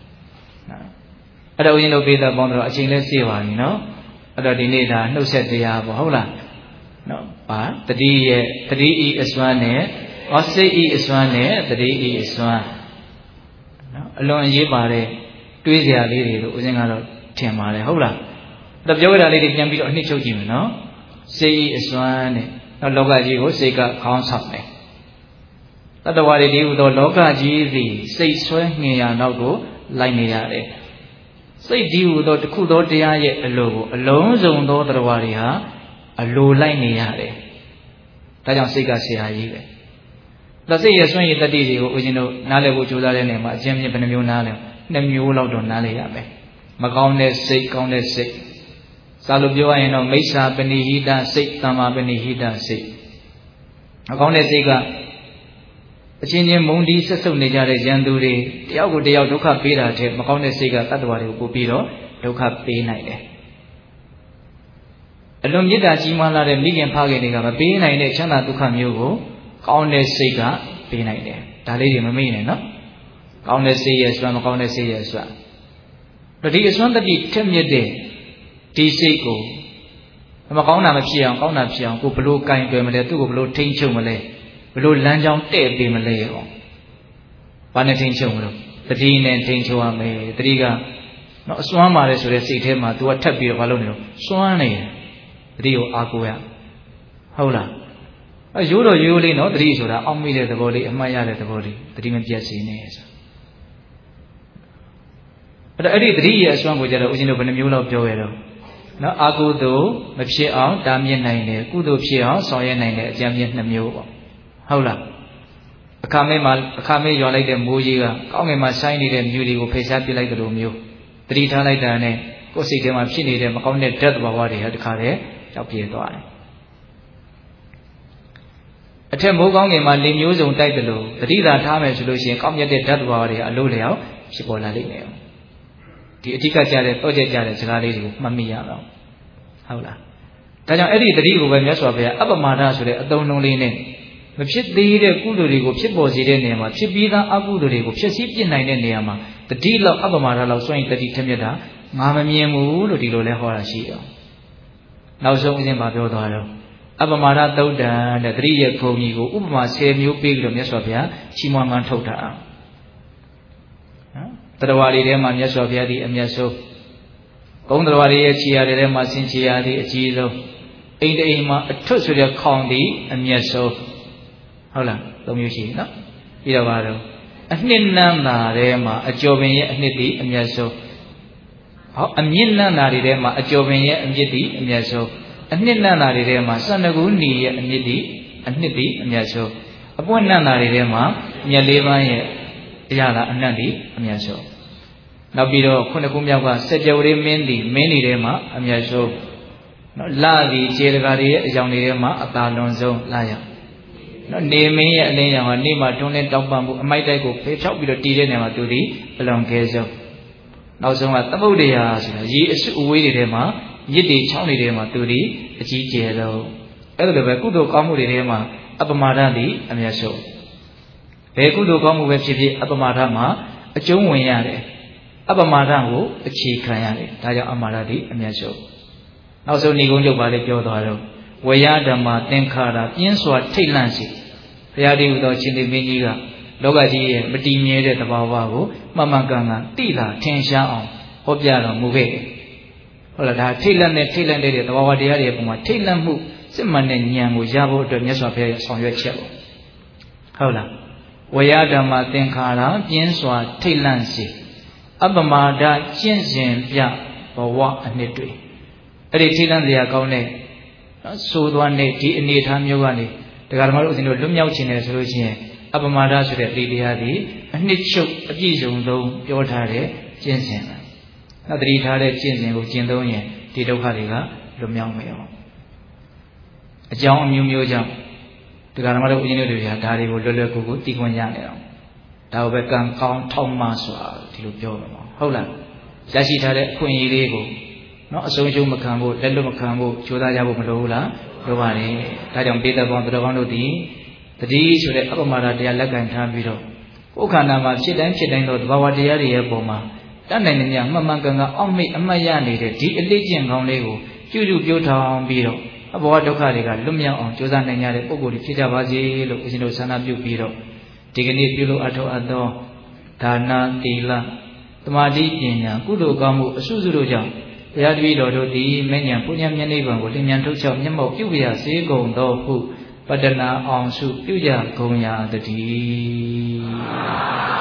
အဲ့တော့ဦးဇင်းတို့ပြေးတော့ပေါင်းတော့အချိန်လေးစေးပါပြီနော်အဲ့တော့ဒီနေ့ဒါနှုတ်ဆက်တရားပေါ့ဟုတ်လားနော်ပါတတိရဲ့တတိဤအစွမ်းနဲ့စိတ်ဤအစွမ်းနဲ့တတိဤအစွမ်းနော်အလွန်အရေးပါတဲ့တွေးစရာလေးတွေလို့ဦးဇင်းကတော့ထင်ပါတယ်ဟုတ်လားအဲ့တော့ပြောရတာလေးတွေပြန်ပြီးတော့အနှစ်ချုပ်ကြည့်မယ်နော်စိတ်ဤအစွမ်းနဲ့နောက်လောကကြီးကိုစိတ်ကခေါင်းဆောင်တယ်တတ္တဝါတွေဒီဟူသောလောကကြီးသည်စိတ်ဆွဲငင်ရာနောက်ကိုလိုက်နေရတယ်စိတ်ဒီဟူသောတစ်ခုသောတရားရဲ့အလိုကိုအလုံးစုံသောတတ္တဝါတွေဟာအလိုလိုက်နေရတယ်ဒါကြောင့်စိတ်ကဆရာကြီးပဲဒါစိတ်ရဲ့စွန့်ရည်တတိတွေကိုဦးဇင်းတို့နားလည်ဖို့ကြိုးစားတဲ့နေရာမှာအကျဉ်းပြဘယ်နှမျိုးနားလဲ2မျိုးလောက်တော့နားလည်ရမယ်မကောင်းတဲ့စိတ်ကောင်းတဲ့စိတ်စာလို့ပြောရရင်တော့မိစ္ဆာပဏိဟိတစိတ်သမ္မာပဏိဟိတစိတ်မကောင်းတဲ့စိတ်ကအချင်းချင်းမုန်းတီးဆက်ဆုပ်နေကြတဲ့ရန်သူတွေတယောက်ကိုတယောက်ဒုက္ခပေးတာတဲ့မကောင်းတဲ့စိတ်ကတတ္တဝါတွေကိုပို့ပြီးတော့ဒုက္ခပေးနိုင်တယ်အလွန်မေတ္တာကြီးမားလာတဲ့မိခင်ဖခင်တွေကမပေးနိုင်တဲ့ချမ်းသာဒုက္ခမျိုးကိုကောင်းတဲ့စိတ်ကပေးနိုင်တယ်ဒါလေးတွေမမေ့နဲ့နော်ကောင်းတဲ့စိတ်ရဲ့စွမ်းမကောင်းတဲ့စိတ်ရဲ့စွမ်းဒီအစွမ်းတတိထက်မြက်တဲ့ဒီစိတ်ကိုမကောင်းတာမဖြစ်အောင်ကောင်းတာဖြစ်အောင်ကိုဘလို့ကင်တွယ်မလဲသူ့ကိုဘလို့ထိန်းချုပ်မလဲဘလို့လမ်းကြောင်းတဲ့ပေးမလဲရောဘာနဲ့ထိန်းချုပ်မလို့တတိနဲ့ထိန်းချုပ်ရမယ်တတိကနော်အစွမ်းပါတယ်ဆိုတဲ့စိတ်ထဲမှာ तू ကထပ်ပြီးတော့ဘာလုပ်နေလို့စွမ်းနေတယ်တတိကိုအားကိုးရဟုတ်လားရိုးတော့ရိုးလေးနော်တတိဆိုတာအောက်မိတဲ့သဘောလေးအမှတ်ရတဲ့သဘောလေးတတိမပြတ်စေနဲ့ဆိုအဲ့ဒီတတိရဲ့အစွမ်းကိုကြတော့ဦးဇင်းတို့ဘယ်နှမျိုးလောက်ပြောရတော့နော်အာကုသိုလ်မဖြစ်အောင်တားမြစ်နိုင်တယ်ကုသိုလ်ဖြစ်အောင်ဆောင်ရွက်နိုင်တယ်အကြံပြ2မျိုးပေါ့ဟုတ်လားအခါမဲရွာလိုက်တဲ့မိုးကြီးကကောင်းငင်မှာဆိုင်းနေတဲ့မြူတွေကိုဖိတ်ရှားပစ်လိုက်တဲ့လိုမျိုးတတိထားလိုက်တာနဲ့ကိုယ်စိတ်ထဲမှာဖြစ်နေတဲ့မကောင်းတဲ့ဓာတ်သဘာဝတွေဟာတခါတည်းကြောက်ပြေသွားတယ်အထက်မိုးကောင်းငင်မှာလေမျိုးစုံတိုက်တယ်လို့တတိသာထားမယ်ဆိုလို့ရှိရင်ကောင်းမြတ်တဲ့ဓာတ်သဘာဝတွေအလိုလျောက်ဖြစ်ပေါ်လာလိမ့်မယ်ဒီအဓိကကြတဲ့တော့ကြတဲ့စကားလေးတွေကိုမှတ်မိရအောင်ဟုတ်လားဒါကြောင့်အဲ့ဒီတတိကိုပဲမြတ်စွာဘုရားအပ္ပမာဒဆိုတဲ့အသုံးနှုန်းလေးနဲ့မဖြစ်သေးတဲ့ကုသိုလ်တွေကိုဖြစ်ပေါ်စေတဲ့နေရာမှာဖြစ်ပြီးသားအကုသိုလ်တွေကိုဖြစ်စည်းပြစ်နိုင်တဲ့နေရာမှာတတိလောက်အပ္ပမာဒလောက်စွန့်ရင်တတိထက်မြက်တာငါမမြင်ဘူးလို့ဒီလိုလဲဟောတာရှိတယ်နောက်ဆုံးဦးဇင်းပါပြောသွားတော့အပ္ပမာဒသုတ်တံတဲ့တတိရဲ့ခုံကြီးကိုဥပမာ10မျိုးပေးပြီးတော့မြတ်စွာဘုရားချီးမွမ်းငန်းထုတ်တာနော်တရားဝါတွေထဲမှာမြတ်စွာဘုရားဒီအမျက်ဆုံးဂုံတရားဝါတွေရဲ့ခြေရာတွေထဲမှာဆင်ခြေရာတွေအကြီးဆုံးအိမ်တိမ်မှာအထွတ်ဆိုတဲ့ခေါင်ဒီအမျက်ဆုံးဟုတ်လား3မျိုးရှိနော်ပြီးတော့ပါတော့အနှစ်နန်းသာထဲမှာအကျော်ပင်ရဲ့အနှစ်ဒီအမျက်ဆုံးဟောအမြင့်နန်းသာတွေထဲမှာအကျော်ပင်ရဲ့အမြင့်ဒီအမျက်ဆုံးအနှစ်နန်းသာတွေထဲမှာ12ခုနီရဲ့အမြင့်ဒီအနှစ်ဒီအမျက်ဆုံးအပွင့်နန်းသာတွေထဲမှာမြက်လေးပန်းရဲ့အရာသာအနံ့ဒီအမျက်ဆုံးနောက်ပြီးတော့ခုနှစ်ခုမြောက်ကစကြဝဠာမင်းဒီထဲမှာအမျက်ဆုံးနော်လာဒီခြေတကာတွေရဲ့အကြောင်းတွေထဲမှာအသာလွန်ဆုံးလာရနော်နေမင်းရဲ့အလင်းရောင်ကနေမှာတွန်းလင်းတောက်ပံမှုအမိုက်တိုက်ကိုဖေဖြောက်ပြီးတော့တည်တဲ့နေရာမှာသူဒီအလွန်ကဲဆုံးနောက်ဆုံးကသမုဒ္ဒရာဆိုတာရေအစုအဝေးတွေထဲမှာမြစ်တွေချောင်းတွေထဲမှာသူဒီအကြီးကျယ်ဆုံးအဲ့လိုပဲကုသိုလ်ကောင်းမှုတွေထဲမှာအပ္ပမာဒသည်အမျက်ဆုံးဘယ်ကုသိုလ်ကောင်းမှုပဲဖြစ်ဖြစ်အပ္ပမာဒမှာအကျုံးဝင်ရတယ်အပ္ပမာဒကိုအခြေခံရတယ်ဒါကြောင့်အပ္ပမာဒသည်အမျက်ဆုံးနောက်ဆုံးဏိဂုံးချုပ်ပါလေပြောသွားတော့ဝေယဓမ္မသင်္ခါရပြင်းစွာထိတ်လန့်စေဘုရားတည်းဟူသောရှင်သေမင်းကြီးကလောကကြီးရဲ့မတည်မြဲတဲ့သဘာဝကိုမှန်မှန်ကန်ကန်သိတာထင်ရှားအောင်ဟောပြတော်မူခဲ့တယ်ဟုတ်လားဒါထိတ်လန့်တဲ့သဘာဝတရားတွေပုံမှာထိတ်လန့်မှုစစ်မှန်တဲ့ဉာဏ်ကိုရဖို့အတွက်မြတ်စွာဘုရားရဲ့ဆောင်ရွက်ချက်ပေါ့ဟုတ်လားဝေယဓမ္မသင်္ခါရပြင်းစွာထိတ်လန့်စေအပ္ပမာဒကျင့်စဉ်ပြဘဝအနှစ်တွေအဲ့ဒီထိတ်လန့်စရာကောင်းတဲ့ဆိုသွားတဲ့ဒီအနေအထားမျိုးကနေတရားဓမ္မတို့ဦးဇင်းတို့လွတ်မြောက်ခြင်းတယ်ဆိုလို့ရှိရင်အပမာဒဆိုတဲ့ဒီတရားဒီအနှစ်ချုပ်အပြည့်စုံဆုံးပြောထားတဲ့ကျင့်စဉ်ပဲ။နောက်တတိထားတဲ့ကျင့်စဉ်ကိုကျင့်သုံးရင်ဒီဒုက္ခတွေကလွတ်မြောက်မယ်အောင်။အကြောင်းအမျိုးမျိုးကြောင့်တရားဓမ္မတို့ဦးဇင်းတို့တွေကဒါတွေကိုလွယ်လွယ်ကူကူသိခွင့်ရနေအောင်။ဒါကိုပဲကံကောင်းထောက်မှဆိုတာဒီလိုပြောမှာပေါ့။ဟုတ်လား။ရရှိထားတဲ့အခွင့်အရေးလေးကိုနော်အဆုံးရှုံးမခံဖို့လက်လွတ်မခံဖို့ကြိုးစားကြဖို့မလိုဘူးလားလိုပါတယ်ဒါကြောင့်ပိဿဘောင်တော်ကောင်းတို့ဒီတတိဆိုတဲ့အပမဒတရားလက်ကင်ထားပြီးတော့ကိုယ်ခန္ဓာမှာဖြစ်တိုင်းသောသဘာဝတရားတွေရဲ့ပုံမှာတတ်နိုင်နေမြမှန်မှန်ကန်ကန်အောက်မေ့အမှတ်ရနေတဲ့ဒီအလေးကျင့်ကောင်းလေးကိုပြုပြောထောင်ပြီးတော့အဘောဒုက္ခတွေကလွတ်မြောက်အောင်ကြိုးစားနိုင်ကြတဲ့ပုဂ္ဂိုလ်တွေဖြစ်ကြပါစေလို့ဦးဇင်းတို့ဆန္ဒပြုပြီးတော့ဒီကနေ့ပြုလို့အထောက်အသောဒါနသီလသမာဓိပညာကုသိုလ်ကောင်းမှုအစုစုတို့ကြောင့်ဘုရားတပည့်တော်တို့သည်မဉ္ဇဉ်ပုညံမျက်နှိဗ္ဗာန်ကိုလင်းမြန်ထုတ်ချောက်မျက်မှောက်ပြုပြစေကုန်သောဟုပတ္တနာအောင်စုပြုကြကုန်ရာတည်း